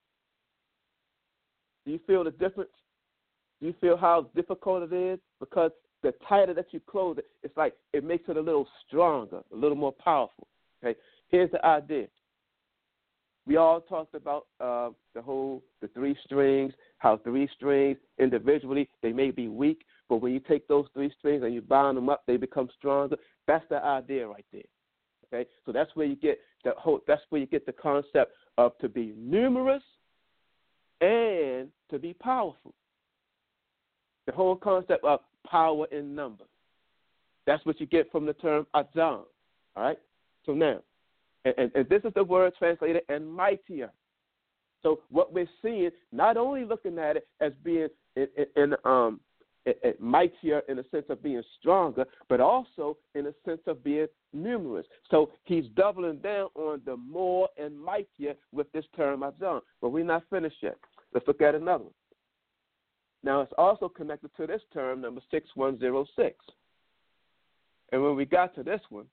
Do you feel the difference? Do you feel how difficult it is? Because the tighter that you close it, it's like it makes it a little stronger, a little more powerful. Okay, here's the idea. We all talked about uh, the whole, the three strings, how three strings individually, they may be weak, but when you take those three strings and you bind them up, they become stronger. That's the idea right there. Okay, so that's where you get the whole, that's where you get the concept of to be numerous and to be powerful. The whole concept of power in number. That's what you get from the term Azam. All right? So now, and, and, and this is the word translated and mightier. So what we're seeing, not only looking at it as being in, in, in um in, in mightier in the sense of being stronger, but also in the sense of being numerous. So he's doubling down on the more and mightier with this term Azam. But we're not finished yet. Let's look at another one. Now, it's also connected to this term, number six one zero six. And when we got to this one,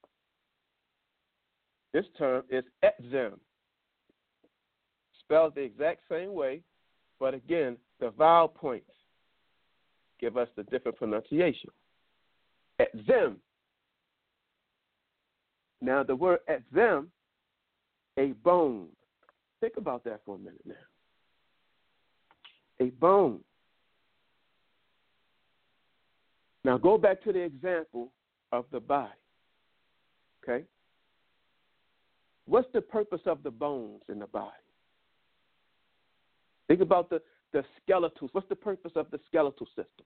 this term is etzem. Spelled the exact same way, but again, the vowel points give us the different pronunciation. Etzem. Now, the word etzem, a bone. Think about that for a minute now. A bone. Now, go back to the example of the body, okay? What's the purpose of the bones in the body? Think about the, the skeletal. What's the purpose of the skeletal system?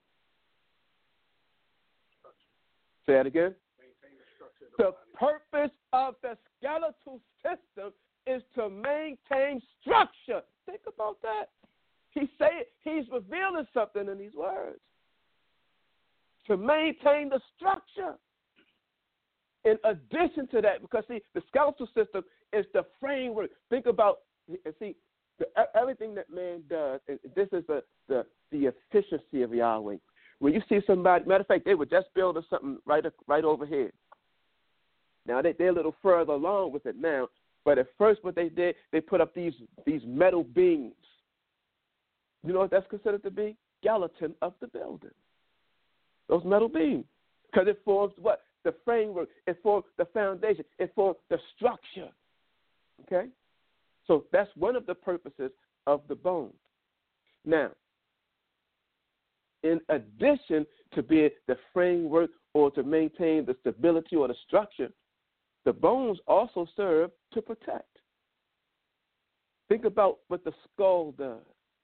Say that again. The, the purpose of the skeletal system is to maintain structure. Think about that. He's saying, he's revealing something in these words. To maintain the structure. In addition to that, because, see, the skeletal system is the framework. Think about, see, the, everything that man does, this is the, the, the efficiency of Yahweh. When you see somebody, matter of fact, they were just building something right, right over here. Now, they, they're a little further along with it now, but at first what they did, they put up these, these metal beams. You know what that's considered to be? Skeleton of the building. Those metal beams. Because it forms what? The framework. It forms the foundation. It forms the structure. Okay? So that's one of the purposes of the bones. Now, in addition to being the framework or to maintain the stability or the structure, the bones also serve to protect. Think about what the skull does.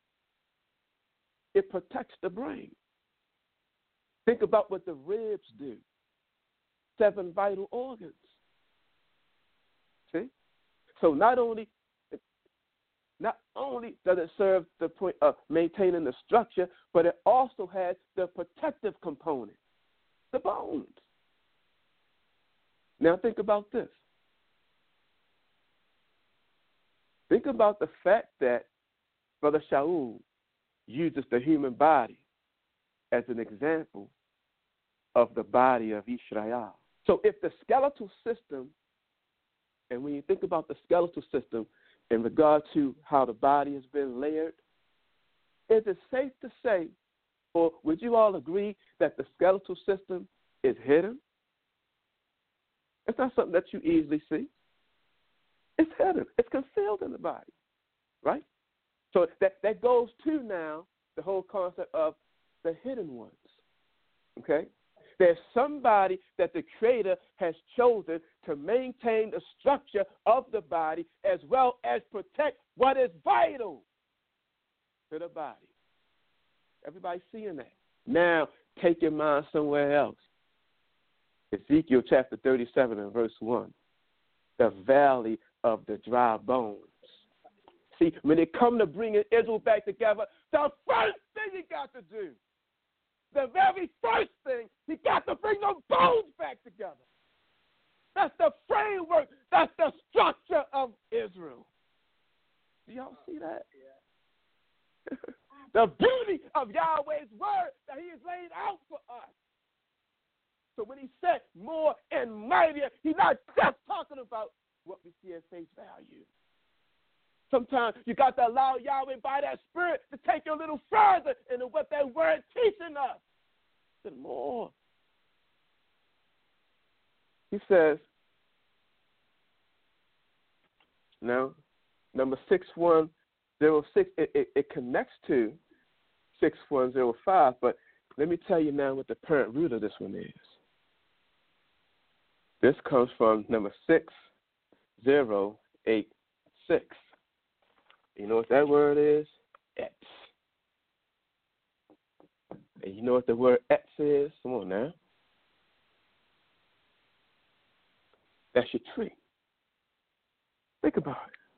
It protects the brain. Think about what the ribs do. Seven vital organs. See? So not only not only does it serve the point of maintaining the structure, but it also has the protective component, the bones. Now think about this. Think about the fact that Brother Shaul uses the human body as an example of the body of Israel. So if the skeletal system, and when you think about the skeletal system in regard to how the body has been layered, is it safe to say, or would you all agree that the skeletal system is hidden? It's not something that you easily see. It's hidden. It's concealed in the body, right? So that, that goes to now the whole concept of the hidden ones, okay? There's somebody that the Creator has chosen to maintain the structure of the body as well as protect what is vital to the body. Everybody seeing that? Now, take your mind somewhere else. Ezekiel chapter thirty-seven and verse one, the valley of the dry bones. See, when they come to bringing Israel back together, the first thing he got to do, the very first thing, he got to bring those bones back together. That's the framework. That's the structure of Israel. Do y'all see that? So when he said more and mightier, he's not just talking about what we see at face value. Sometimes you got to allow Yahweh by that Spirit to take you a little further into what that word teaching us. And more. He says, now, number six one zero six, it, it, it connects to six one zero five, but let me tell you now what the parent root of this one is. This comes from number six zero eight six. You know what that word is? Etz. And you know what the word etz is? Come on now. That's your tree. Think about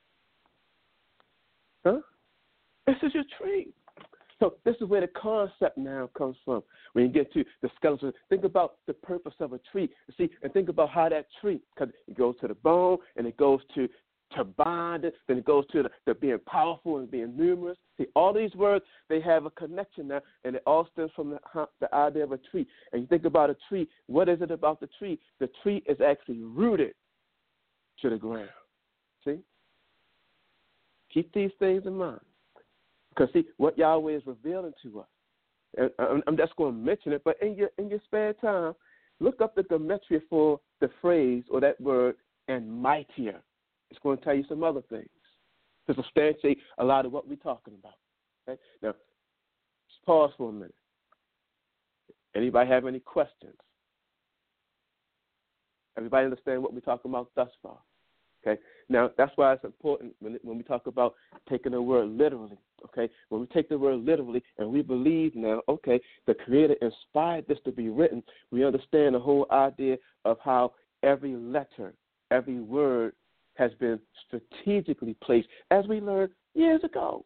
it. Huh? This is your tree. So this is where the concept now comes from. When you get to the skeleton, think about the purpose of a tree. See, and think about how that tree, because it goes to the bone and it goes to to bind it, then it goes to the, the being powerful and being numerous. See, all these words, they have a connection now, and it all stems from the, the idea of a tree. And you think about a tree, what is it about the tree? The tree is actually rooted to the ground. See? Keep these things in mind. Because, see, what Yahweh is revealing to us, and I'm, I'm just going to mention it, but in your, in your spare time, look up the gematria for the phrase or that word, and mightier. It's going to tell you some other things to substantiate a lot of what we're talking about. Okay? Now, just pause for a minute. Anybody have any questions? Everybody understand what we're talking about thus far? Okay? Now, that's why it's important when, when we talk about taking the word literally. Okay? When we take the word literally and we believe now, okay, the Creator inspired this to be written, we understand the whole idea of how every letter, every word has been strategically placed, as we learned years ago.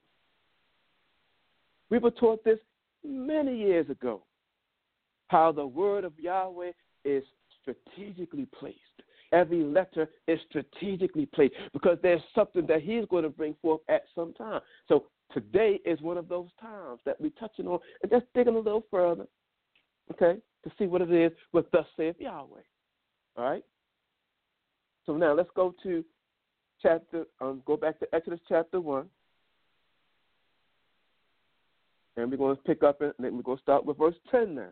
We were taught this many years ago, how the word of Yahweh is strategically placed. Every letter is strategically placed because there's something that he's going to bring forth at some time. So today is one of those times that we're touching on and just digging a little further, okay, to see what it is, what thus saith Yahweh. All right? So now let's go to chapter, um, go back to Exodus chapter one. And we're going to pick up, and then we're going to start with verse ten now.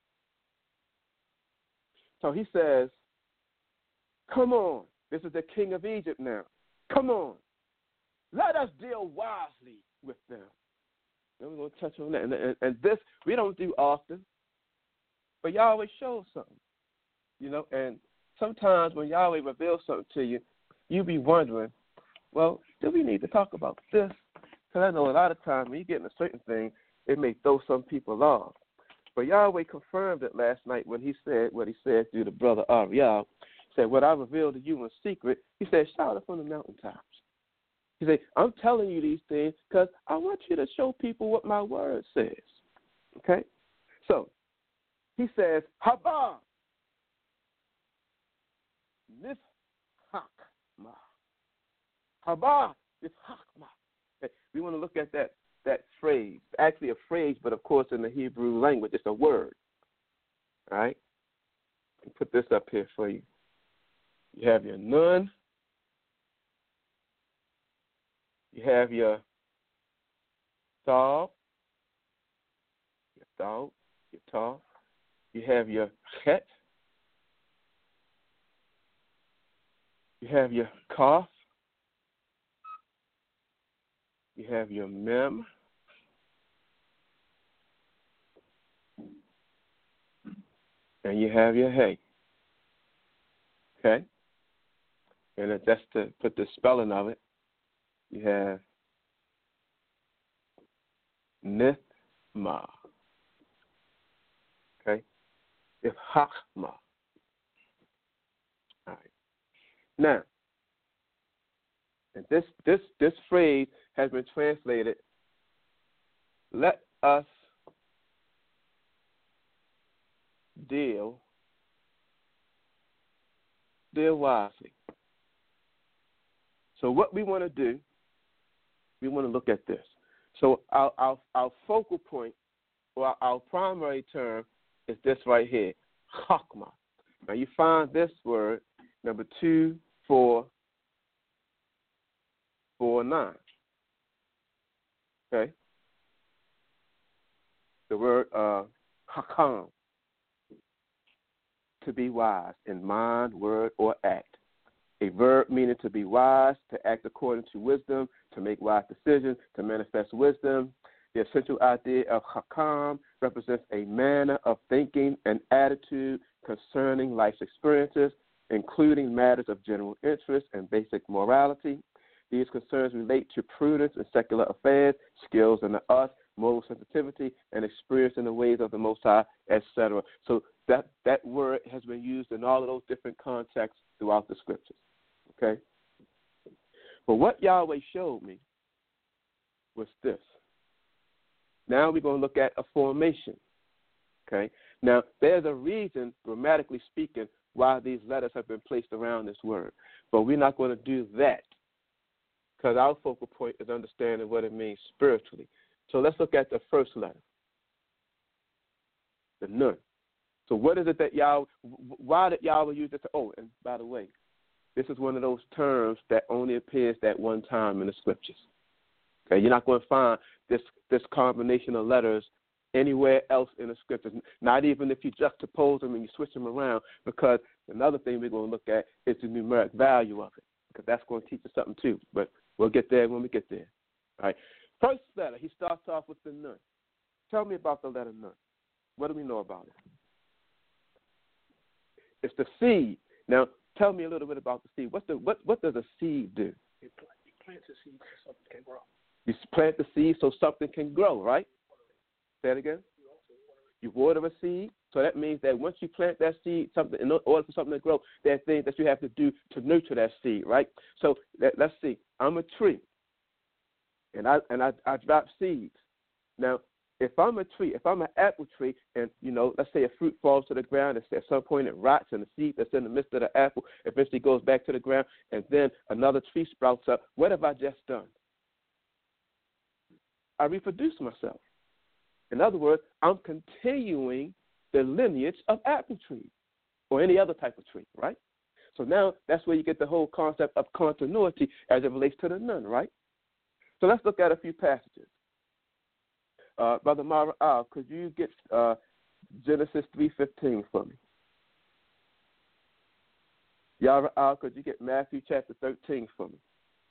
So he says, come on. This is the king of Egypt now. Come on. Let us deal wisely with them. And we're going to touch on that. And, and, and this we don't do often, but Yahweh shows something. You know, and sometimes when Yahweh reveals something to you, you be wondering, well, do we need to talk about this? Because I know a lot of times when you get in a certain thing, it may throw some people off. But Yahweh confirmed it last night when he said what he said through the brother Ariel. He said, what I revealed to you in secret, he said, shout it from the mountaintops. He said, I'm telling you these things because I want you to show people what my word says. Okay? So, he says, Haba, Nif Hakma. Haba, Nif Hakma. Okay, we want to look at that, that phrase. Actually a phrase, but of course in the Hebrew language, it's a word. All right? Let me put this up here for you. You have your nun. You have your Taw, your Taw, your Taw. You have your Chet. You have your Kaf. You have your Mem. And you have your Hey. Okay? And just to put the spelling of it, you have Nithma. Okay? If Hakma. All right. Now, and this this this phrase has been translated, let us deal deal wisely. So what we want to do, we want to look at this. So our, our, our focal point, or our, our primary term, is this right here, chokmah. Now you find this word, number two, four, four, nine. Okay? The word uh, hakam, to be wise in mind, word, or act. A verb meaning to be wise, to act according to wisdom, to make wise decisions, to manifest wisdom. The essential idea of hakam represents a manner of thinking and attitude concerning life's experiences, including matters of general interest and basic morality. These concerns relate to prudence in secular affairs, skills in the arts, moral sensitivity, and experience in the ways of the Most High, et cetera. So that, that word has been used in all of those different contexts throughout the scriptures. Okay? But what Yahweh showed me was this. Now we're going to look at a formation. Okay? Now, there's a reason, grammatically speaking, why these letters have been placed around this word. But we're not going to do that because our focal point is understanding what it means spiritually. So let's look at the first letter, the nun. So what is it that Yahweh, why did Yahweh use this? Oh, and by the way, this is one of those terms that only appears that one time in the scriptures. Okay, you're not going to find this, this combination of letters anywhere else in the scriptures, not even if you juxtapose them and you switch them around, because another thing we're going to look at is the numeric value of it, because that's going to teach us something too. But we'll get there when we get there. All right. First letter, he starts off with the nun. Tell me about the letter nun. What do we know about it? It's the seed. Now, tell me a little bit about the seed. What's the, what, what does a seed do? You plant the seed so something can grow. You plant the seed so something can grow, right? Say it again. You water a seed. So that means that once you plant that seed, something in order for something to grow, there are things that you have to do to nurture that seed, right? So let, let's see. I'm a tree, and I and I, I drop seeds. Now, if I'm a tree, if I'm an apple tree, and, you know, let's say a fruit falls to the ground, and at some point it rots, and the seed that's in the midst of the apple eventually goes back to the ground, and then another tree sprouts up, what have I just done? I reproduce myself. In other words, I'm continuing the lineage of apple trees or any other type of tree, right? So now that's where you get the whole concept of continuity as it relates to the nun, right? So let's look at a few passages. Uh, Brother Mara, uh, could you get uh, Genesis three fifteen for me? Yara, uh, could you get Matthew chapter thirteen for me?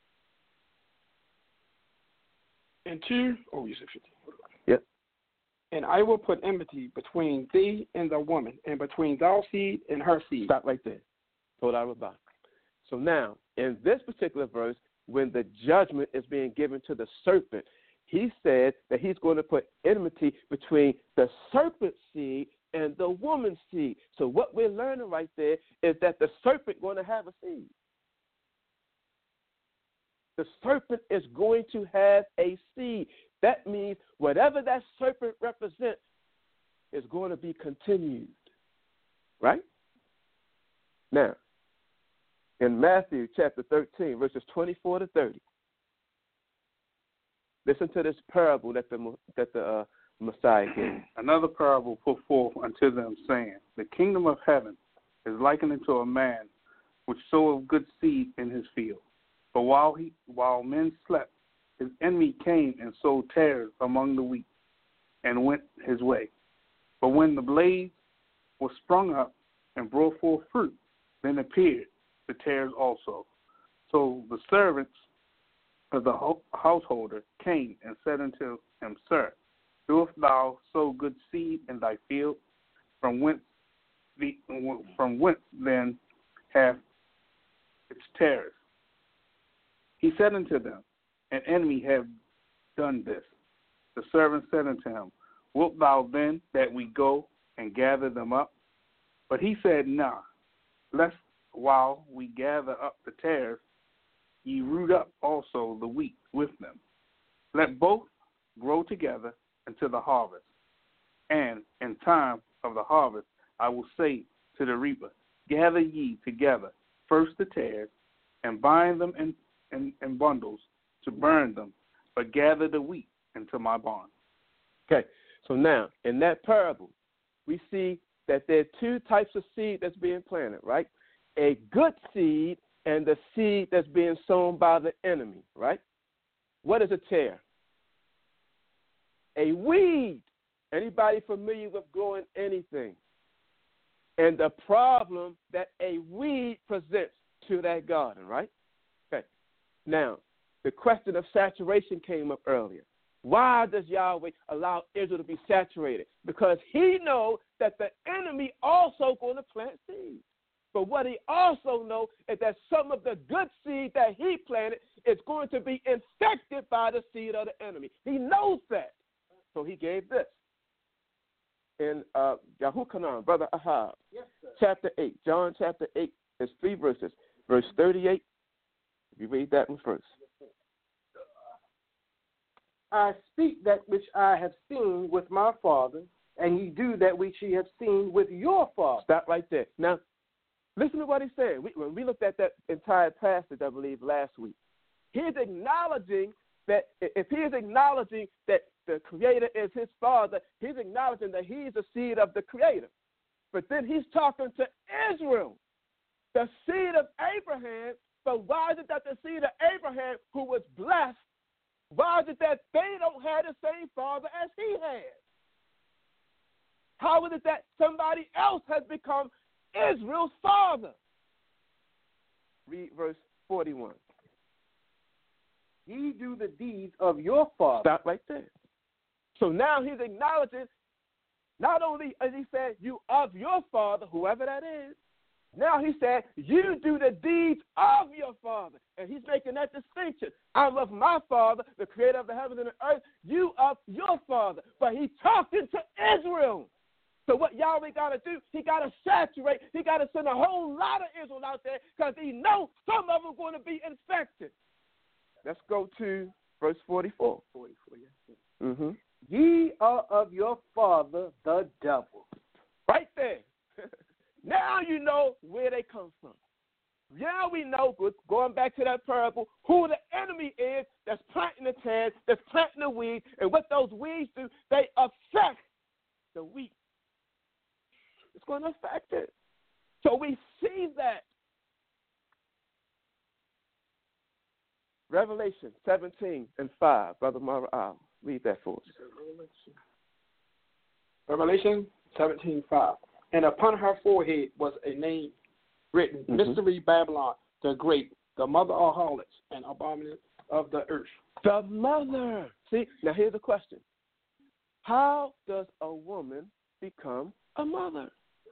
And two, oh, you said fifteen. Yep. And I will put enmity between thee and the woman, and between thy seed and her seed. Stop right there. Told I about. So now, in this particular verse, when the judgment is being given to the serpent, he said that he's going to put enmity between the serpent seed and the woman's seed. So what we're learning right there is that the serpent going to have a seed. The serpent is going to have a seed. That means whatever that serpent represents is going to be continued. Right? Now, in Matthew chapter thirteen, verses twenty-four to thirty, listen to this parable that the that the uh, Messiah gave. Another parable put forth unto them, saying, the kingdom of heaven is likened unto a man which soweth good seed in his field. But while he while men slept, his enemy came and sowed tares among the wheat, and went his way. But when the blade was sprung up and brought forth fruit, then appeared the tares also. So the servants of the householder came and said unto him, Sir, dost thou sow good seed in thy field? From whence, the, from whence then hath its tares? He said unto them, An enemy hath done this. The servant said unto him, Wilt thou then that we go and gather them up? But he said, Nah, lest while we gather up the tares, ye root up also the wheat with them. Let both grow together until the harvest. And in time of the harvest I will say to the reaper, Gather ye together first the tares, and bind them in, in, in bundles to burn them, but gather the wheat into my barn. Okay, so now in that parable, we see that there are two types of seed that's being planted, right? A good seed and the seed that's being sown by the enemy, right? What is a tare? A weed. Anybody familiar with growing anything? And the problem that a weed presents to that garden, right? Okay. Now, the question of saturation came up earlier. Why does Yahweh allow Israel to be saturated? Because he knows that the enemy also going to plant seeds. But what he also knows is that some of the good seed that he planted is going to be infected by the seed of the enemy. He knows that. So he gave this. In uh, Yahuchanan, Brother Ahab, yes, chapter eight, John chapter eight, there's three verses. Verse thirty-eight, you read that one first. I speak that which I have seen with my father, and ye do that which ye have seen with your father. Stop right there. Now, listen to what he said. We, when we looked at that entire passage, I believe, last week, he's acknowledging that if he is acknowledging that the Creator is his father, he's acknowledging that he's the seed of the Creator. But then he's talking to Israel, the seed of Abraham. But why is it that the seed of Abraham, who was blessed, why is it that they don't have the same father as he has? How is it that somebody else has become Israel's father? Read verse forty-one. Ye do the deeds of your father. Stop right there. So now he's acknowledging, not only as he said, you of your father, whoever that is, now he said, you do the deeds of your father. And he's making that distinction. I'm of my father, the creator of the heavens and the earth, you of your father. But he's talking to Israel. So what Yahweh got to do, he got to saturate, he got to send a whole lot of Israel out there because he knows some of them are going to be infected. Let's go to verse forty-four. forty-four, yes. Mm-hmm. Ye are of your father, the devil. Right there. Now you know where they come from. Now we know, going back to that parable, who the enemy is that's planting the tares, that's planting the weeds, and what those weeds do, they affect the wheat. It's going to affect it. So we see that. Revelation seventeen and five. Brother Mara'al, read that for us. Revelation seventeen five. And upon her forehead was a name written, mm-hmm. Mystery Babylon, the Great, the mother of harlots and abomination of the earth. The mother. See, now here's the question. How does a woman become a mother?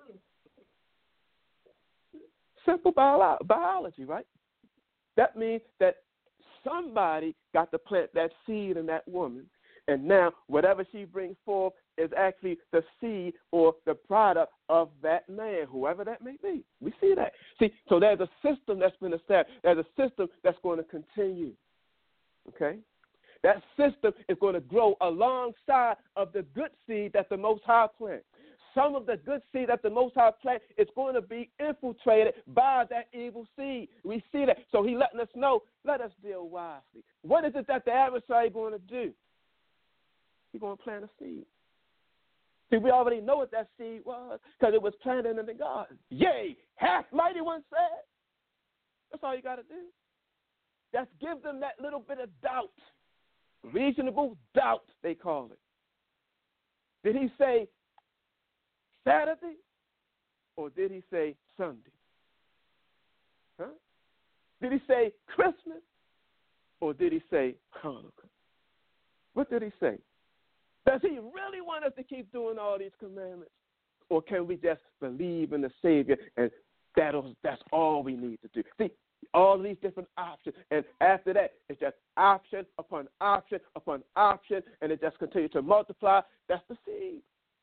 Simple bio- biology, right? That means that somebody got to plant that seed in that woman, and now whatever she brings forth is actually the seed or the product of that man, whoever that may be. We see that. See, so there's a system that's been established. There's a system that's going to continue. Okay? That system is going to grow alongside of the good seed that the Most High plants. Some of the good seed that the Most High plant is going to be infiltrated by that evil seed. We see that. So he's letting us know, let us deal wisely. What is it that the adversary is going to do? He's going to plant a seed. See, we already know what that seed was because it was planted in the garden. Yea, hath mighty one said. That's all you got to do. Just give them that little bit of doubt. Reasonable doubt, they call it. Did he say Saturday, or did he say Sunday? Huh? Did he say Christmas, or did he say Hanukkah? What did he say? Does he really want us to keep doing all these commandments, or can we just believe in the Savior and that'll, that's all we need to do? See, all these different options, and after that, it's just option upon option upon option, and it just continues to multiply. That's the seed.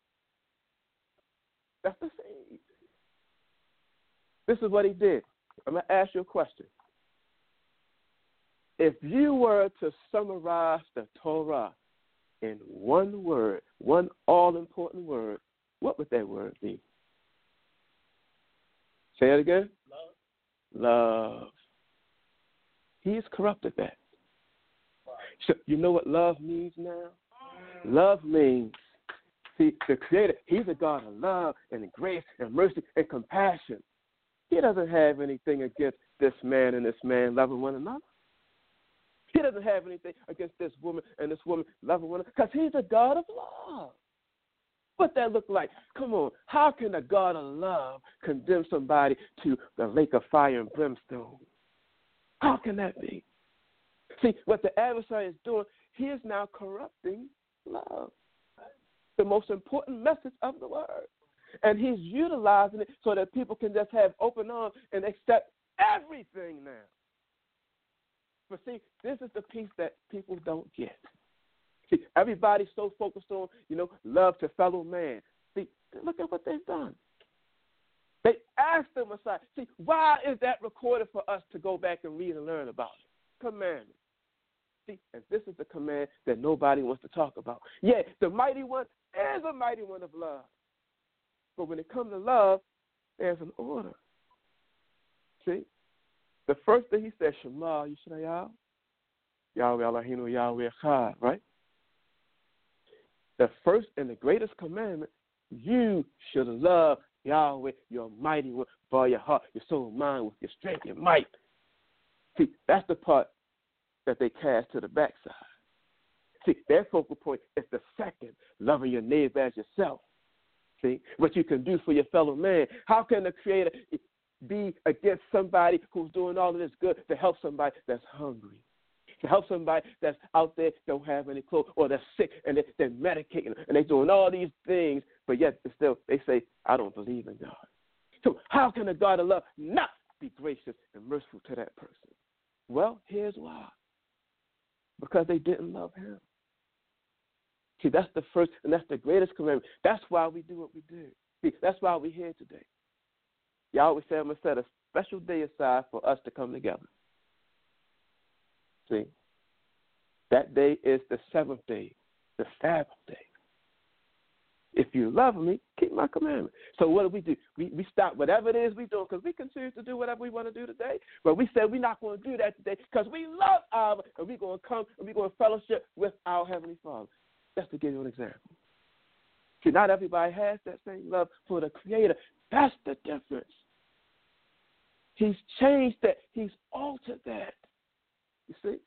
That's the seed. This is what he did. I'm going to ask you a question. If you were to summarize the Torah in one word, one all-important word, what would that word be? Say it again. Love. Love. He's corrupted that. So you know what love means now? Love means See, the Creator, he's a God of love and grace and mercy and compassion. He doesn't have anything against this man and this man loving one another. He doesn't have anything against this woman and this woman loving one another because he's a God of love. What that look like? Come on, how can a God of love condemn somebody to the lake of fire and brimstone? How can that be? See, what the adversary is doing, he is now corrupting love, the most important message of the word. And he's utilizing it so that people can just have open arms and accept everything now. But see, this is the piece that people don't get. See, everybody's so focused on, you know, love to fellow man. See, look at what they've done. They asked the Messiah. See, why is that recorded for us to go back and read and learn about it? Commandment. See, and this is the command that nobody wants to talk about. Yeah, the mighty one is a mighty one of love. But when it comes to love, there's an order. See, the first thing he said, Shema Yisrael, Yahweh Eloheinu, Yahweh Echad, right? The first and the greatest commandment, you should love Yahweh, your mighty one, by your heart, your soul, mind, with your strength, your might. See, that's the part that they cast to the backside. See, their focal point is the second, loving your neighbor as yourself. See, what you can do for your fellow man. How can the Creator be against somebody who's doing all of this good to help somebody that's hungry, to help somebody that's out there don't have any clothes, or that's sick and they're, they're medicating and they're doing all these things, but yet still they say, I don't believe in God. So how can a God of love not be gracious and merciful to that person? Well, here's why. Because they didn't love him. See, that's the first and that's the greatest commandment. That's why we do what we do. See, that's why we're here today. Yahweh said, I'm going to set a special day aside for us to come together. See, that day is the seventh day, the Sabbath day. If you love me, keep my commandment. So what do we do? We we stop whatever it is we do because we continue to do whatever we want to do today. But we said we're not going to do that today because we love our, and we're going to come and we're going to fellowship with our Heavenly Father. Just to give you an example. See, not everybody has that same love for the Creator. That's the difference. He's changed that. He's altered that. You see?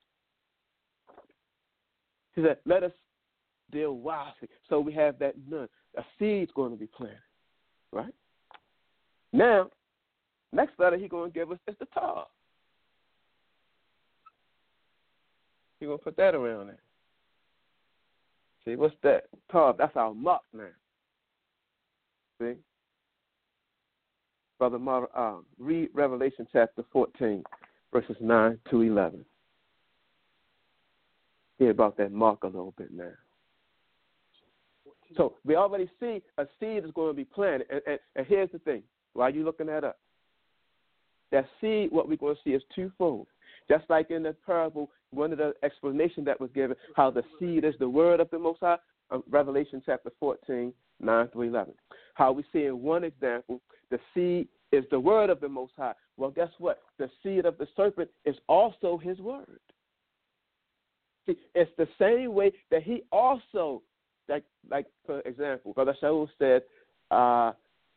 He said, let us deal wisely. So we have that none. A seed's going to be planted. Right? Now, next letter he's going to give us is the Tav. He's going to put that around there. See, what's that? Tav, that's our mark now. See? Brother Mar, um, read Revelation chapter fourteen, verses nine to eleven. Hear about that mark a little bit now. So we already see a seed is going to be planted. And, and, and here's the thing. Why are you looking that up? That seed, what we're going to see is twofold. Just like in the parable, one of the explanations that was given, how the seed is the word of the Most High, um, Revelation chapter fourteen, nine through eleven. How we see in one example, the seed is the word of the Most High. Well, guess what? The seed of the serpent is also his word. See, it's the same way that he also, like, like for example, Brother Shaul said, uh,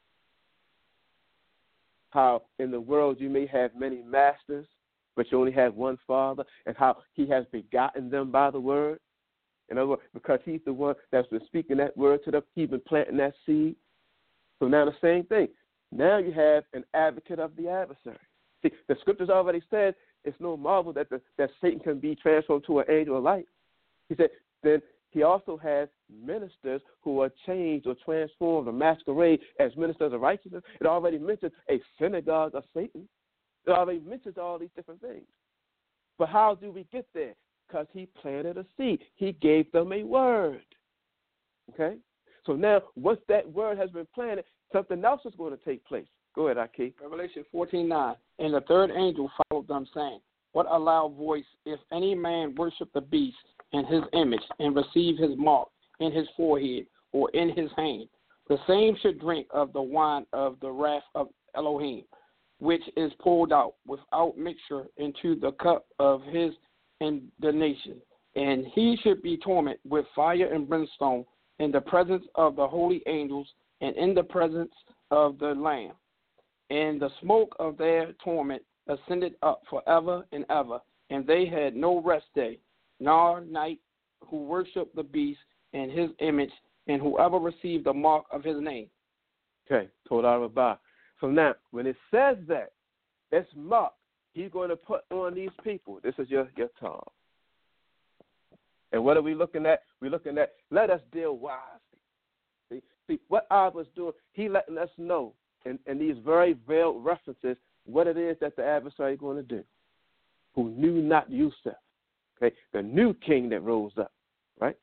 how in the world you may have many masters, but you only have one Father, and how he has begotten them by the word. In other words, because he's the one that's been speaking that word to them, he's been planting that seed. So now the same thing. Now you have an advocate of the adversary. See, the scriptures already said it's no marvel that the, that Satan can be transformed to an angel of light. He said, then he also has ministers who are changed or transformed or masquerade as ministers of righteousness. It already mentions a synagogue of Satan. It already mentions all these different things. But how do we get there? Because he planted a seed. He gave them a word. Okay? So now, once that word has been planted, something else is going to take place. Go ahead, Aki. Revelation fourteen nine. And the third angel followed them, saying, What a loud voice, if any man worship the beast in his image and receive his mark in his forehead or in his hand, the same should drink of the wine of the wrath of Elohim, which is poured out without mixture into the cup of his indignation. And he should be tormented with fire and brimstone in the presence of the holy angels, and in the presence of the Lamb. And the smoke of their torment ascended up forever and ever, and they had no rest day, nor night, who worship the beast and his image, and whoever received the mark of his name. Okay, Todah Rabbah. So now, when it says that, it's mark he's going to put on these people. This is your, your tongue. And what are we looking at? We're looking at, let us deal wisely. See, see what I was doing, he letting us know in, in these very veiled references what it is that the adversary is going to do, who knew not Yusuf, okay, the new king that rose up, right?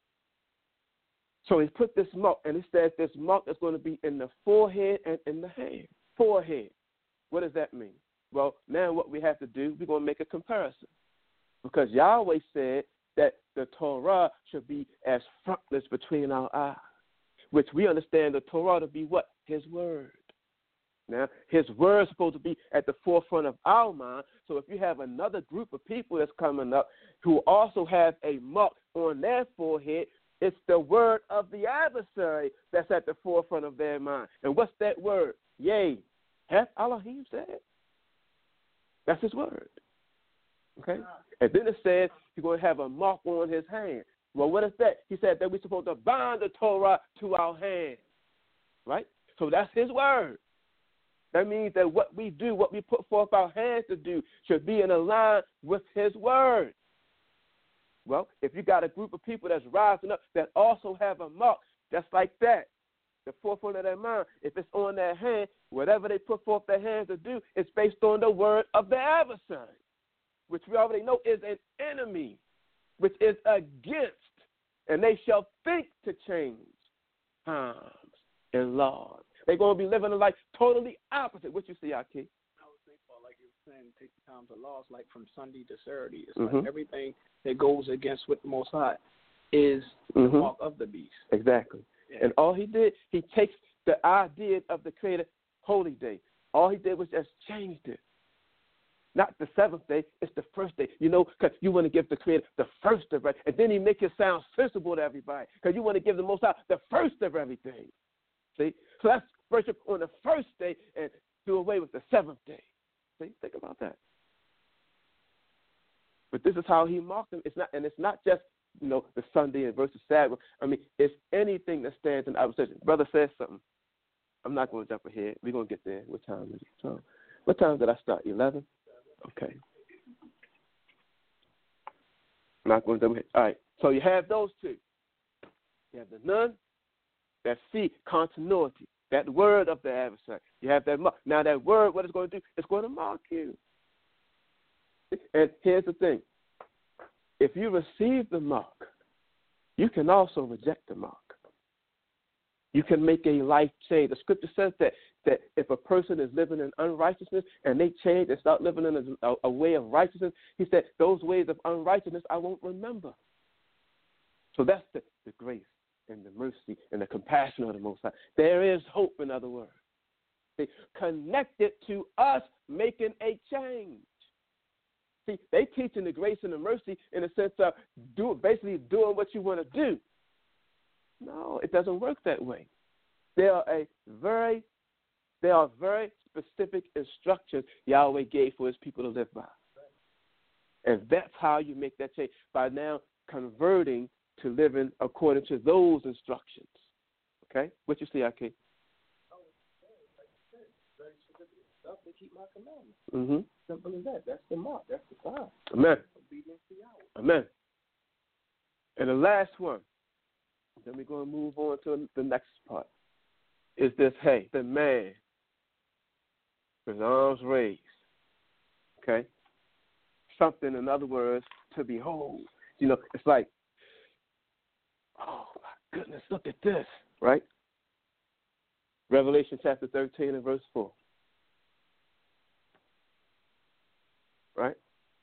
So he put this mark, and he says this mark is going to be in the forehead and in the hand. Forehead. What does that mean? Well, now what we have to do, we're going to make a comparison. Because Yahweh said that the Torah should be as frontlets between our eyes, which we understand the Torah to be what? His word. Now, his word is supposed to be at the forefront of our mind. So if you have another group of people that's coming up who also have a mark on their forehead, it's the word of the adversary that's at the forefront of their mind. And what's that word? Yea. Hath Elohim said? That's his word. Okay? And then it says he's going to have a mark on his hand. Well, what is that? He said that we're supposed to bind the Torah to our hand. Right? So that's his word. That means that what we do, what we put forth our hands to do, should be in a line with his word. Well, if you got a group of people that's rising up that also have a mark, just like that, the forefront of their mind, if it's on their hand, whatever they put forth their hands to do, it's based on the word of the adversary, which we already know is an enemy, which is against, and they shall think to change times and laws. They're going to be living a life totally opposite. What you see, Aki? I would say, Paul, like you were saying, take the times of laws, like from Sunday to Saturday. It's mm-hmm. like everything that goes against what the Most High is mm-hmm. the mark of the beast. Exactly. Yeah. And all he did, he takes the idea of the Creator holy day. All he did was just changed it. Not the seventh day, it's the first day. You know, because you want to give the Creator the first of everything. And then he makes it sound sensible to everybody because you want to give the Most High the first of everything. See? So that's worship on the first day and do away with the seventh day. See? Think about that. But this is how he marked them. It's not, and it's not just, you know, the Sunday versus Sabbath. I mean, it's anything that stands in opposition. Brother says something. I'm not going to jump ahead. We're going to get there. What time is it? So, what time did I start? eleven? Okay. I'm not going to jump ahead. All right. So you have those two. You have the nun. That C, continuity. That word of the adversary. You have that mark. Now that word, what it's going to do? It's going to mark you. And here's the thing. If you receive the mark, you can also reject the mark. You can make a life change. The scripture says that, that if a person is living in unrighteousness and they change and start living in a, a way of righteousness, he said, those ways of unrighteousness I won't remember. So that's the, the grace and the mercy and the compassion of the Most High. There is hope, in other words. See, connected to us making a change. See, they teaching the grace and the mercy in the sense of do, basically doing what you want to do. No, it doesn't work that way. There are a very, there are very specific instructions Yahweh gave for his people to live by. And that's how you make that change, by now converting to living according to those instructions. Okay? What you see, Aki? Stuff to keep my commandments. Mm-hmm. Simple as that. That's the mark. That's the sign. Amen. Obedience to Yahweh. Amen. And the last one, then we're going to move on to the next part, is this, hey, the man, his arms raised. Okay? Something, in other words, to behold. You know, it's like, oh, my goodness, look at this, right? Revelation chapter thirteen and verse four. Right?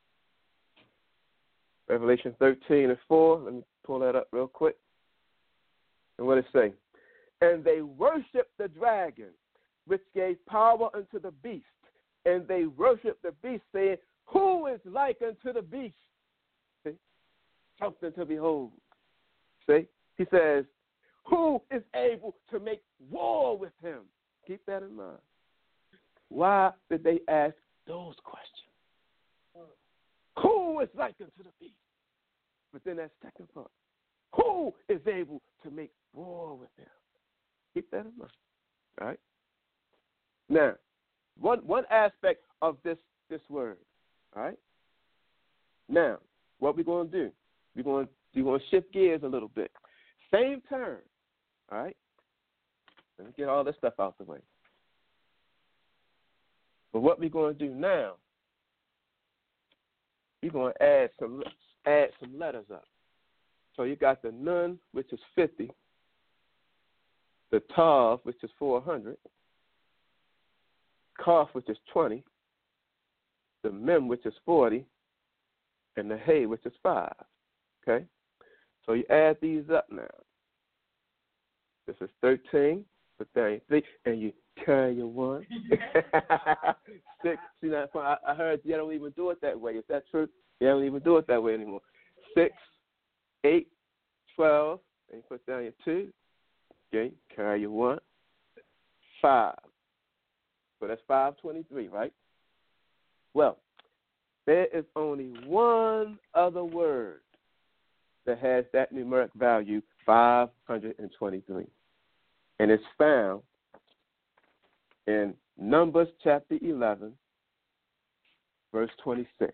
Revelation thirteen and four. Let me pull that up real quick. And what it say? And they worshiped the dragon, which gave power unto the beast. And they worshiped the beast, saying, who is like unto the beast? See? Something to behold. See? He says, Who is able to make war with him? Keep that in mind. Why did they ask those questions? Who is like unto the beast? But then that second part, who is able to make war with him? Keep that in mind. All right? Now, one one aspect of this, this word, all right? Now, what we're going to do, we're going to, we're going to shift gears a little bit. Same term, all right? Let me get all this stuff out the way. But what we're going to do now, we're going to add some add some letters up. So you got the Nun, which is fifty, the Tav, which is four hundred, Kaf, which is twenty, the Mem, which is forty, and the Hay, which is five. Okay? So you add these up now. This is thirteen, but there ain't three, and you carry your one. Six, see that? I, I heard you don't even do it that way. Is that true? You don't even do it that way anymore. Six, eight, twelve, and you put down your two. Okay, carry your one. Five. So that's five twenty-three, right? Well, there is only one other word that has that numeric value, five hundred twenty-three. And it's found in Numbers chapter eleven, verse twenty-six.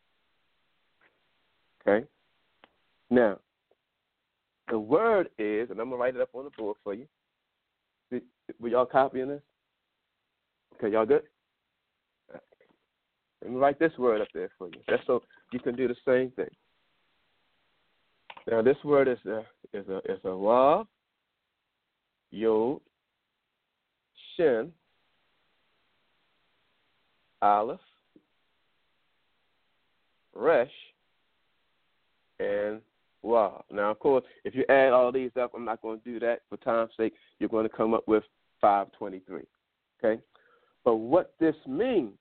Okay? Now, the word is, and I'm going to write it up on the board for you. Were y'all copying this? Okay, y'all good? Let me write this word up there for you. That's so you can do the same thing. Now, this word is a is a is a Vav, Yod, Shin, Aleph, Resh, and Vav. Now, of course, if you add all these up, I'm not going to do that for time's sake. You're going to come up with five twenty-three. Okay? But what this means,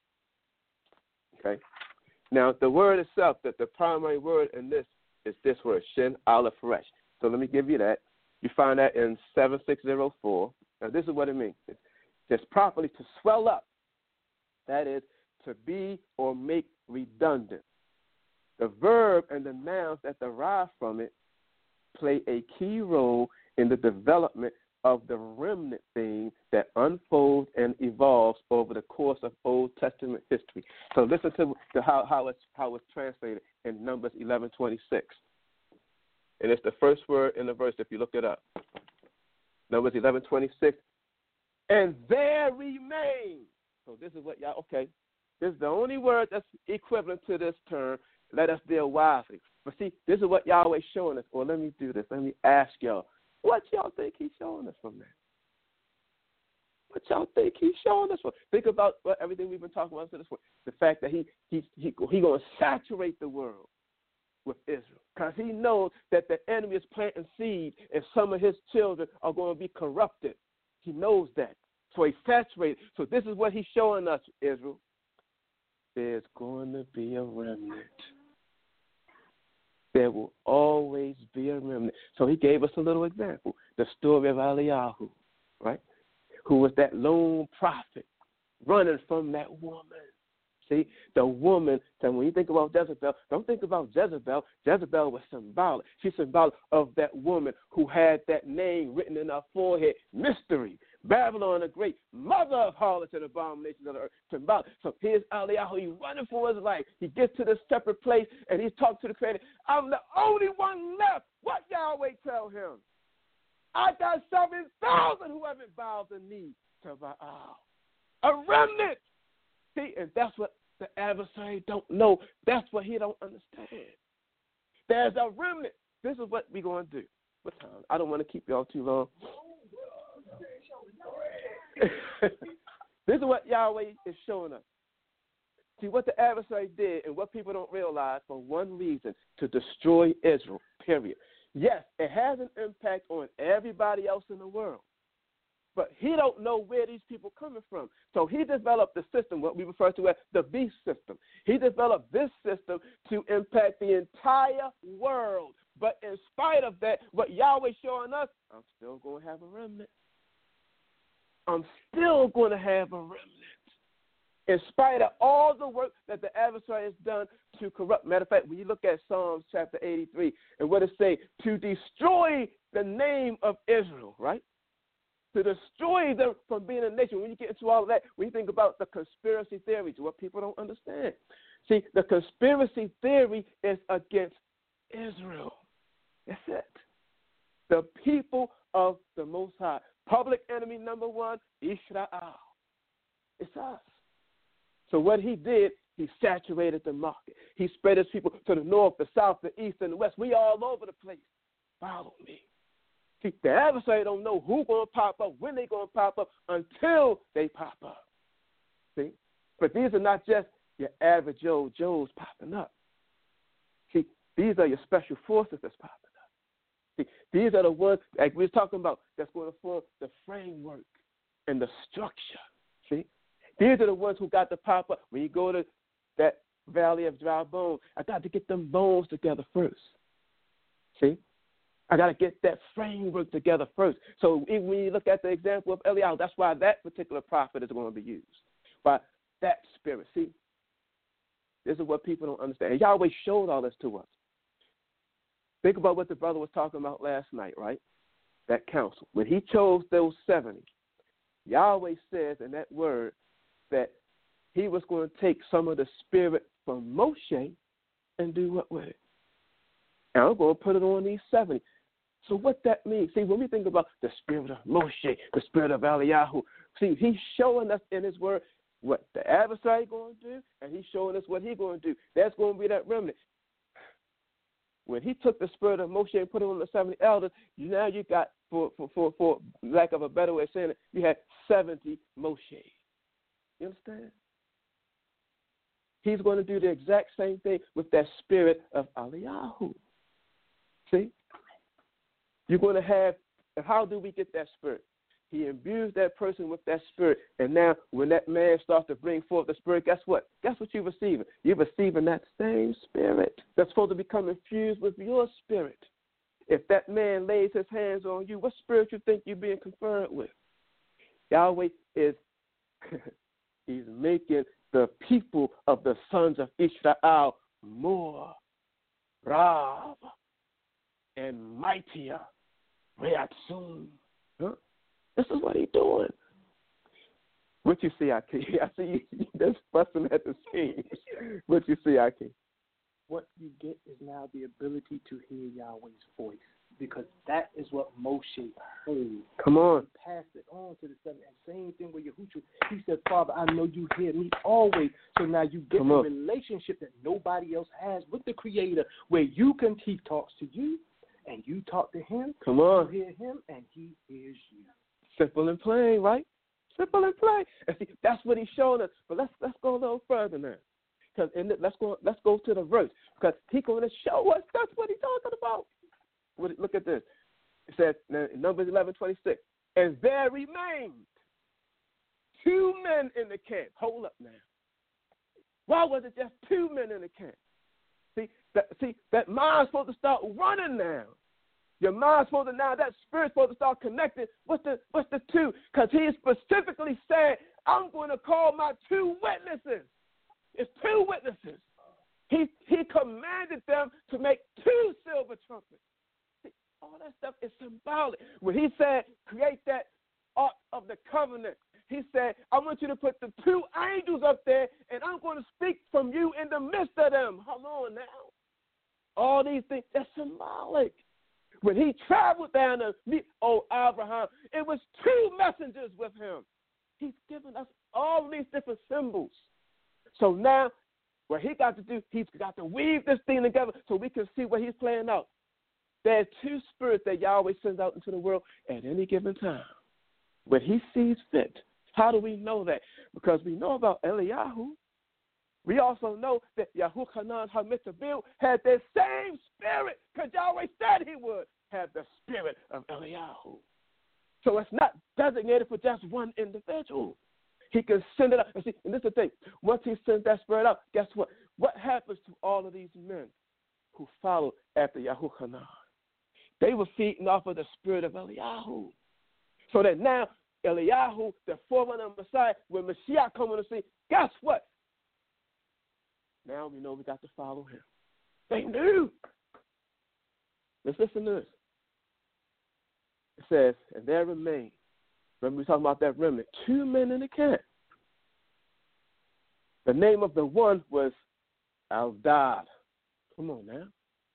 okay? Now, the word itself, that the primary word in this is this word, Shin, Aleph, Resh. So let me give you that. You find that in seven six zero four. Now, this is what it means. It's just properly to swell up. That is, to be or make redundant. The verb and the nouns that derive from it play a key role in the development of the remnant theme that unfolds and evolves over the course of Old Testament history. So listen to, to how, how, it's, how it's translated in Numbers eleven twenty-six. And it's the first word in the verse if you look it up. Numbers eleven twenty-six. And there remain. So this is what y'all, okay, this is the only word that's equivalent to this term. Let us deal wisely. But see, this is what Yahweh's showing us. Well, let me do this. Let me ask y'all. What y'all think he's showing us from that? What y'all think he's showing us from? Think about what, everything we've been talking about to this point. The fact that he he he he going to saturate the world with Israel because he knows that the enemy is planting seed and some of his children are going to be corrupted. He knows that. So he's saturated. So this is what he's showing us, Israel. There's going to be a remnant. There will always be a remnant. So he gave us a little example, the story of Eliyahu, right, who was that lone prophet running from that woman. See, the woman, so when you think about Jezebel, don't think about Jezebel. Jezebel was symbolic. She's symbolic of that woman who had that name written in her forehead, Mystery, Babylon the Great, mother of harlots and abominations of the earth. Symbolic. So here's Eliyahu. He's running for his life. He gets to this separate place, and he's talking to the Creator. I'm the only one left. What Yahweh tell him? I got seven thousand who haven't bowed the knee to Baal. A remnant. See, and that's what the adversary don't know. That's what he don't understand. There's a remnant. This is what we're going to do. What time? I don't want to keep y'all too long. This is what Yahweh is showing us. See, what the adversary did and what people don't realize for one reason, to destroy Israel, period. Yes, it has an impact on everybody else in the world. But he don't know where these people are coming from. So he developed the system, what we refer to as the beast system. He developed this system to impact the entire world, But in spite of that, what Yahweh showing us, I'm still going to have a remnant. I'm still going to have a remnant. In spite of all the work that the adversary has done to corrupt. Matter of fact, when you look at Psalms chapter eighty-three, and what it say? To destroy the name of Israel, right? To destroy them from being a nation. When you get into all of that, when you think about the conspiracy theories, what people don't understand. See, the conspiracy theory is against Israel. That's it. The people of the Most High. Public enemy number one, Israel. It's us. So what he did, he saturated the market. He spread his people to the north, the south, the east, and the west. We all over the place. Follow me. See, the adversary don't know who's going to pop up, when they're going to pop up, until they pop up. See? But these are not just your average Joe Joes popping up. See, these are your special forces that's popping up. See, these are the ones, like we were talking about, that's going to form the framework and the structure. See? These are the ones who got to pop up. When you go to that valley of dry bones, I got to get them bones together first. See? I got to get that framework together first. So even when you look at the example of Eliyahu, that's why that particular prophet is going to be used. By that spirit. See? This is what people don't understand. And Yahweh showed all this to us. Think about what the brother was talking about last night, right? That council. When he chose those seventy, Yahweh says in that word that he was going to take some of the spirit from Moshe and do what with it? And I'm going to put it on these seventy. So what that means, see, when we think about the spirit of Moshe, the spirit of Eliyahu, see, he's showing us in his word what the adversary going to do, and he's showing us what he's going to do. That's going to be that remnant. When he took the spirit of Moshe and put it on the seventy elders, now you got, for, for, for, for lack of a better way of saying it, you had seventy Moshe. You understand? He's going to do the exact same thing with that spirit of Eliyahu. See? You're going to have, and how do we get that spirit? He imbues that person with that spirit. And now when that man starts to bring forth the spirit, guess what? Guess what you're receiving? You're receiving that same spirit that's supposed to become infused with your spirit. If that man lays his hands on you, what spirit you think you're being conferred with? Yahweh is, he's making the people of the sons of Israel more rav and mightier. Reatzum. Huh? This is what he's doing. What you see, Aki? I see you just busting at the seams. What you see, Aki? What you get is now the ability to hear Yahweh's voice, because that is what Moshe heard. Come on. He passed it on to the seven. And same thing with Yahushua. He said, Father, I know you hear me always. So now you get Come a on. relationship that nobody else has with the Creator, where you can, he talks to you, and you talk to him. Come on. You hear him, and he hears you. Simple and plain, right? Simple and plain. And see, that's what he's showing us. But let's let's go a little further now. Because let's go let's go to the verse. Because he's going to show us that's what he's talking about. Look at this. It says in Numbers eleven twenty-six, and there remained two men in the camp. Hold up now. Why was it just two men in the camp? See, that, see, that mind's supposed to start running now. Your mind's supposed to now, that spirit's supposed to start connecting. What's the what's the two? Because he specifically said, I'm going to call my two witnesses. It's two witnesses. He he commanded them to make two silver trumpets. See, all that stuff is symbolic. When he said, create that ark of the covenant, he said, I want you to put the two angels up there, and I'm going to speak from you in the midst of them. Hold on now. All these things, that's symbolic. When he traveled down to meet old Abraham, it was two messengers with him. He's given us all these different symbols. So now, what he got to do, he's got to weave this thing together so we can see what he's playing out. There's two spirits that Yahweh sends out into the world at any given time, when he sees fit. How do we know that? Because we know about Eliyahu. We also know that Yahuchanan HaMitzvah had the same spirit, because Yahweh said he would have the spirit of Eliyahu. So it's not designated for just one individual. He can send it out. And, see, and this is the thing. Once he sends that spirit out, guess what? What happens to all of these men who followed after Yahuchanan. They were feeding off of the spirit of Eliyahu. So that now, Eliyahu, the forerunner of Messiah, when Mashiach comes on the scene, guess what? Now we know we got to follow him. They knew. Let's listen to this. It says, and there remained, remember we were talking about that remnant, two men in the camp. The name of the one was Eldad. Come on now.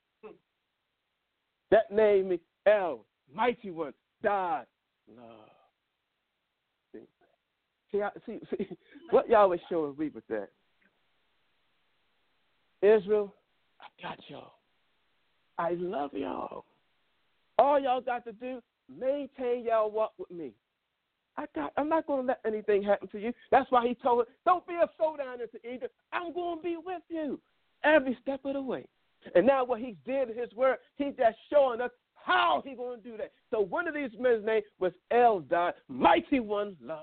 That name is El, mighty one, Dad, love. See, see, see, see what y'all was showing me with that. Israel, I got y'all. I love y'all. All y'all got to do, maintain y'all walk with me. I got, I'm not going to let anything happen to you. That's why he told her, don't be a soul down into Egypt. I'm going to be with you every step of the way. And now what he did in his word, he's just showing us how he's going to do that. So one of these men's name was Eldad, mighty one, love.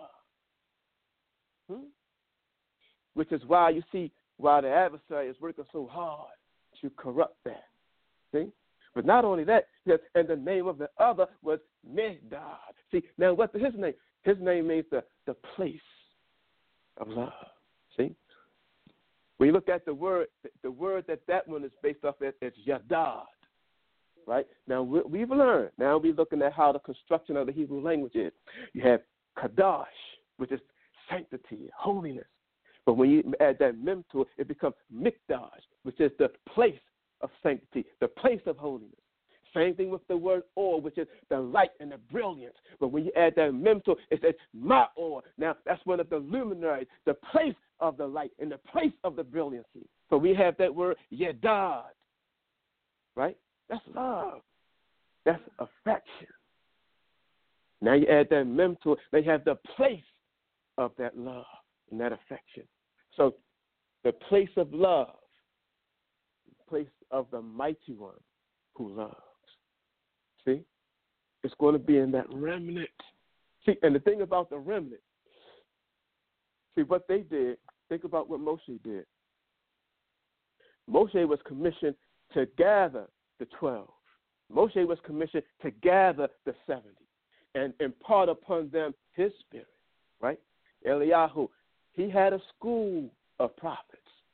Hmm? Which is why you see why the adversary is working so hard to corrupt that. See? But not only that, and the name of the other was Medad. See, now what's his name? His name means the, the place of love. See? When you look at the word, the word that that one is based off of is Yadad. Right? Now, we've learned. Now we're looking at how the construction of the Hebrew language is. You have Kadash, which is sanctity, holiness. But when you add that mem to it, it becomes Mikdash, which is the place of sanctity, the place of holiness. Same thing with the word or, which is the light and the brilliance. But when you add that mem to it, it says ma'or. Now, that's one of the luminaries, the place of the light and the place of the brilliancy. So we have that word yedad, right? That's love. That's affection. Now you add that mem to it, they have the place of that love and that affection. So the place of love, the place of the mighty one who loves. See? It's going to be in that remnant. See, and the thing about the remnant, see what they did, think about what Moshe did. Moshe was commissioned to gather the twelve. Moshe was commissioned to gather the seventy and impart upon them his spirit, right? Eliyahu, he had a school of prophets.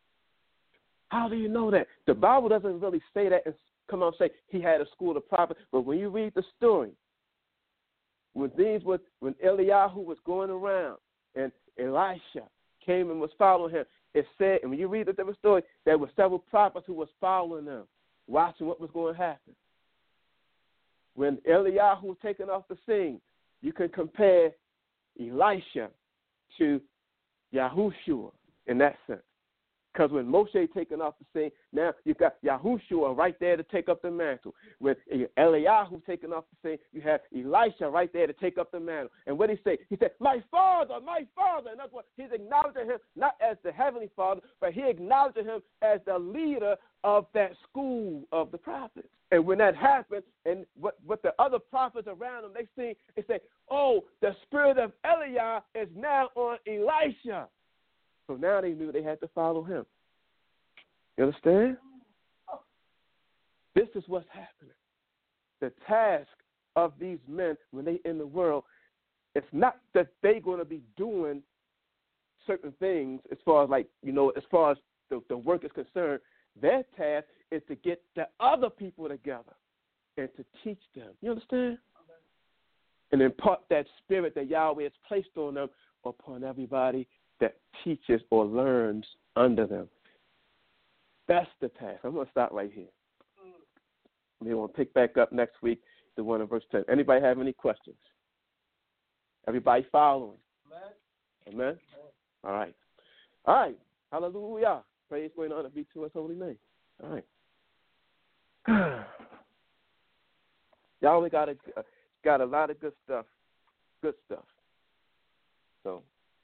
How do you know that? The Bible doesn't really say that and come on say he had a school of prophets, but when you read the story, when these was when Eliyahu was going around and Elisha came and was following him, it said, and when you read the story, there were several prophets who was following them, watching what was going to happen. When Eliyahu was taken off the scene, you can compare Elisha to Yahushua in that sense. Because when Moshe taken off the scene, now you've got Yahushua right there to take up the mantle. With Eliyahu taken off the scene, you have Elisha right there to take up the mantle. And what did he say? He said, my father, my father. And that's what he's acknowledging him, not as the heavenly father, but he acknowledging him as the leader of that school of the prophets. And when that happened, and what, what the other prophets around them, they see, they say, oh, the spirit of Eliah is now on Elisha. So now they knew they had to follow him. You understand? This is what's happening. The task of these men when they in the world, it's not that they're going to be doing certain things as far as like, you know, as far as the, the work is concerned. Their task is to get the other people together and to teach them. You understand? And impart that spirit that Yahweh has placed on them upon everybody that teaches or learns under them. That's the task. I'm going to stop right here. We're going to pick back up next week, the one in verse ten. Anybody have any questions? Everybody following? Amen? Amen? All right. All right. Hallelujah. Praise going on to be to his holy name. All right. Y'all we got a, got a lot of good stuff. Good stuff. So,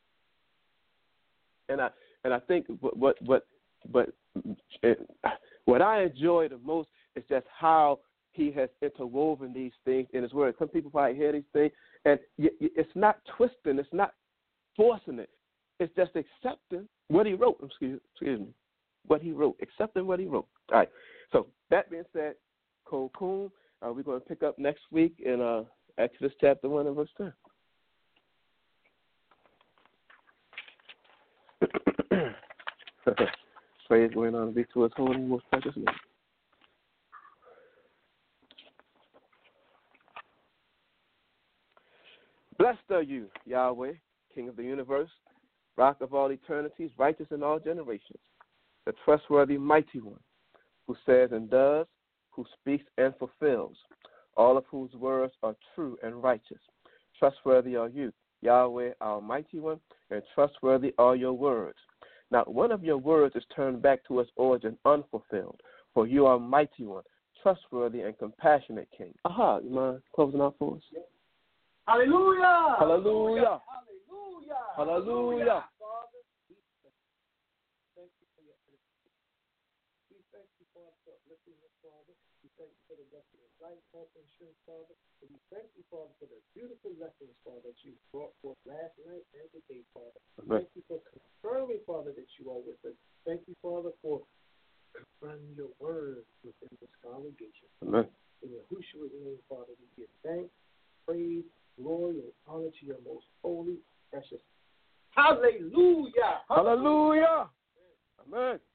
and I and I think what what what but it, what I enjoy the most is just how he has interwoven these things in his word. Some people probably hear these things, and it's not twisting, it's not forcing it. It's just accepting what he wrote. Excuse, excuse me, what he wrote, accepting what he wrote. All right. So that being said, Kokum, uh, we're going to pick up next week in uh, Exodus chapter one and verse ten. Praise going on to be to his holy and most precious name. Blessed are you, Yahweh, King of the universe, Rock of all eternities, righteous in all generations, the trustworthy mighty one, who says and does, who speaks and fulfills, all of whose words are true and righteous. Trustworthy are you, Yahweh, our mighty one, and trustworthy are your words. Not one of your words is turned back to its origin unfulfilled, for you are mighty one, trustworthy and compassionate King. Aha, you mind closing out for us? Hallelujah! Hallelujah! Hallelujah! Hallelujah! Father, we thank you for your we thank you, Father, for lifting us, Father. We thank you for the rest of your life, health, and strength, Father. And we thank you, Father, for the beautiful lessons, Father, that you brought forth last night and today, Father. Amen. Thank you for confirming, Father, that you are with us. Thank you, Father, for confirming your word within this congregation. Amen. In Yahushua's name, Father, we give thanks, praise, glory, and honor to your most holy, precious. Hallelujah! Hallelujah! Amen.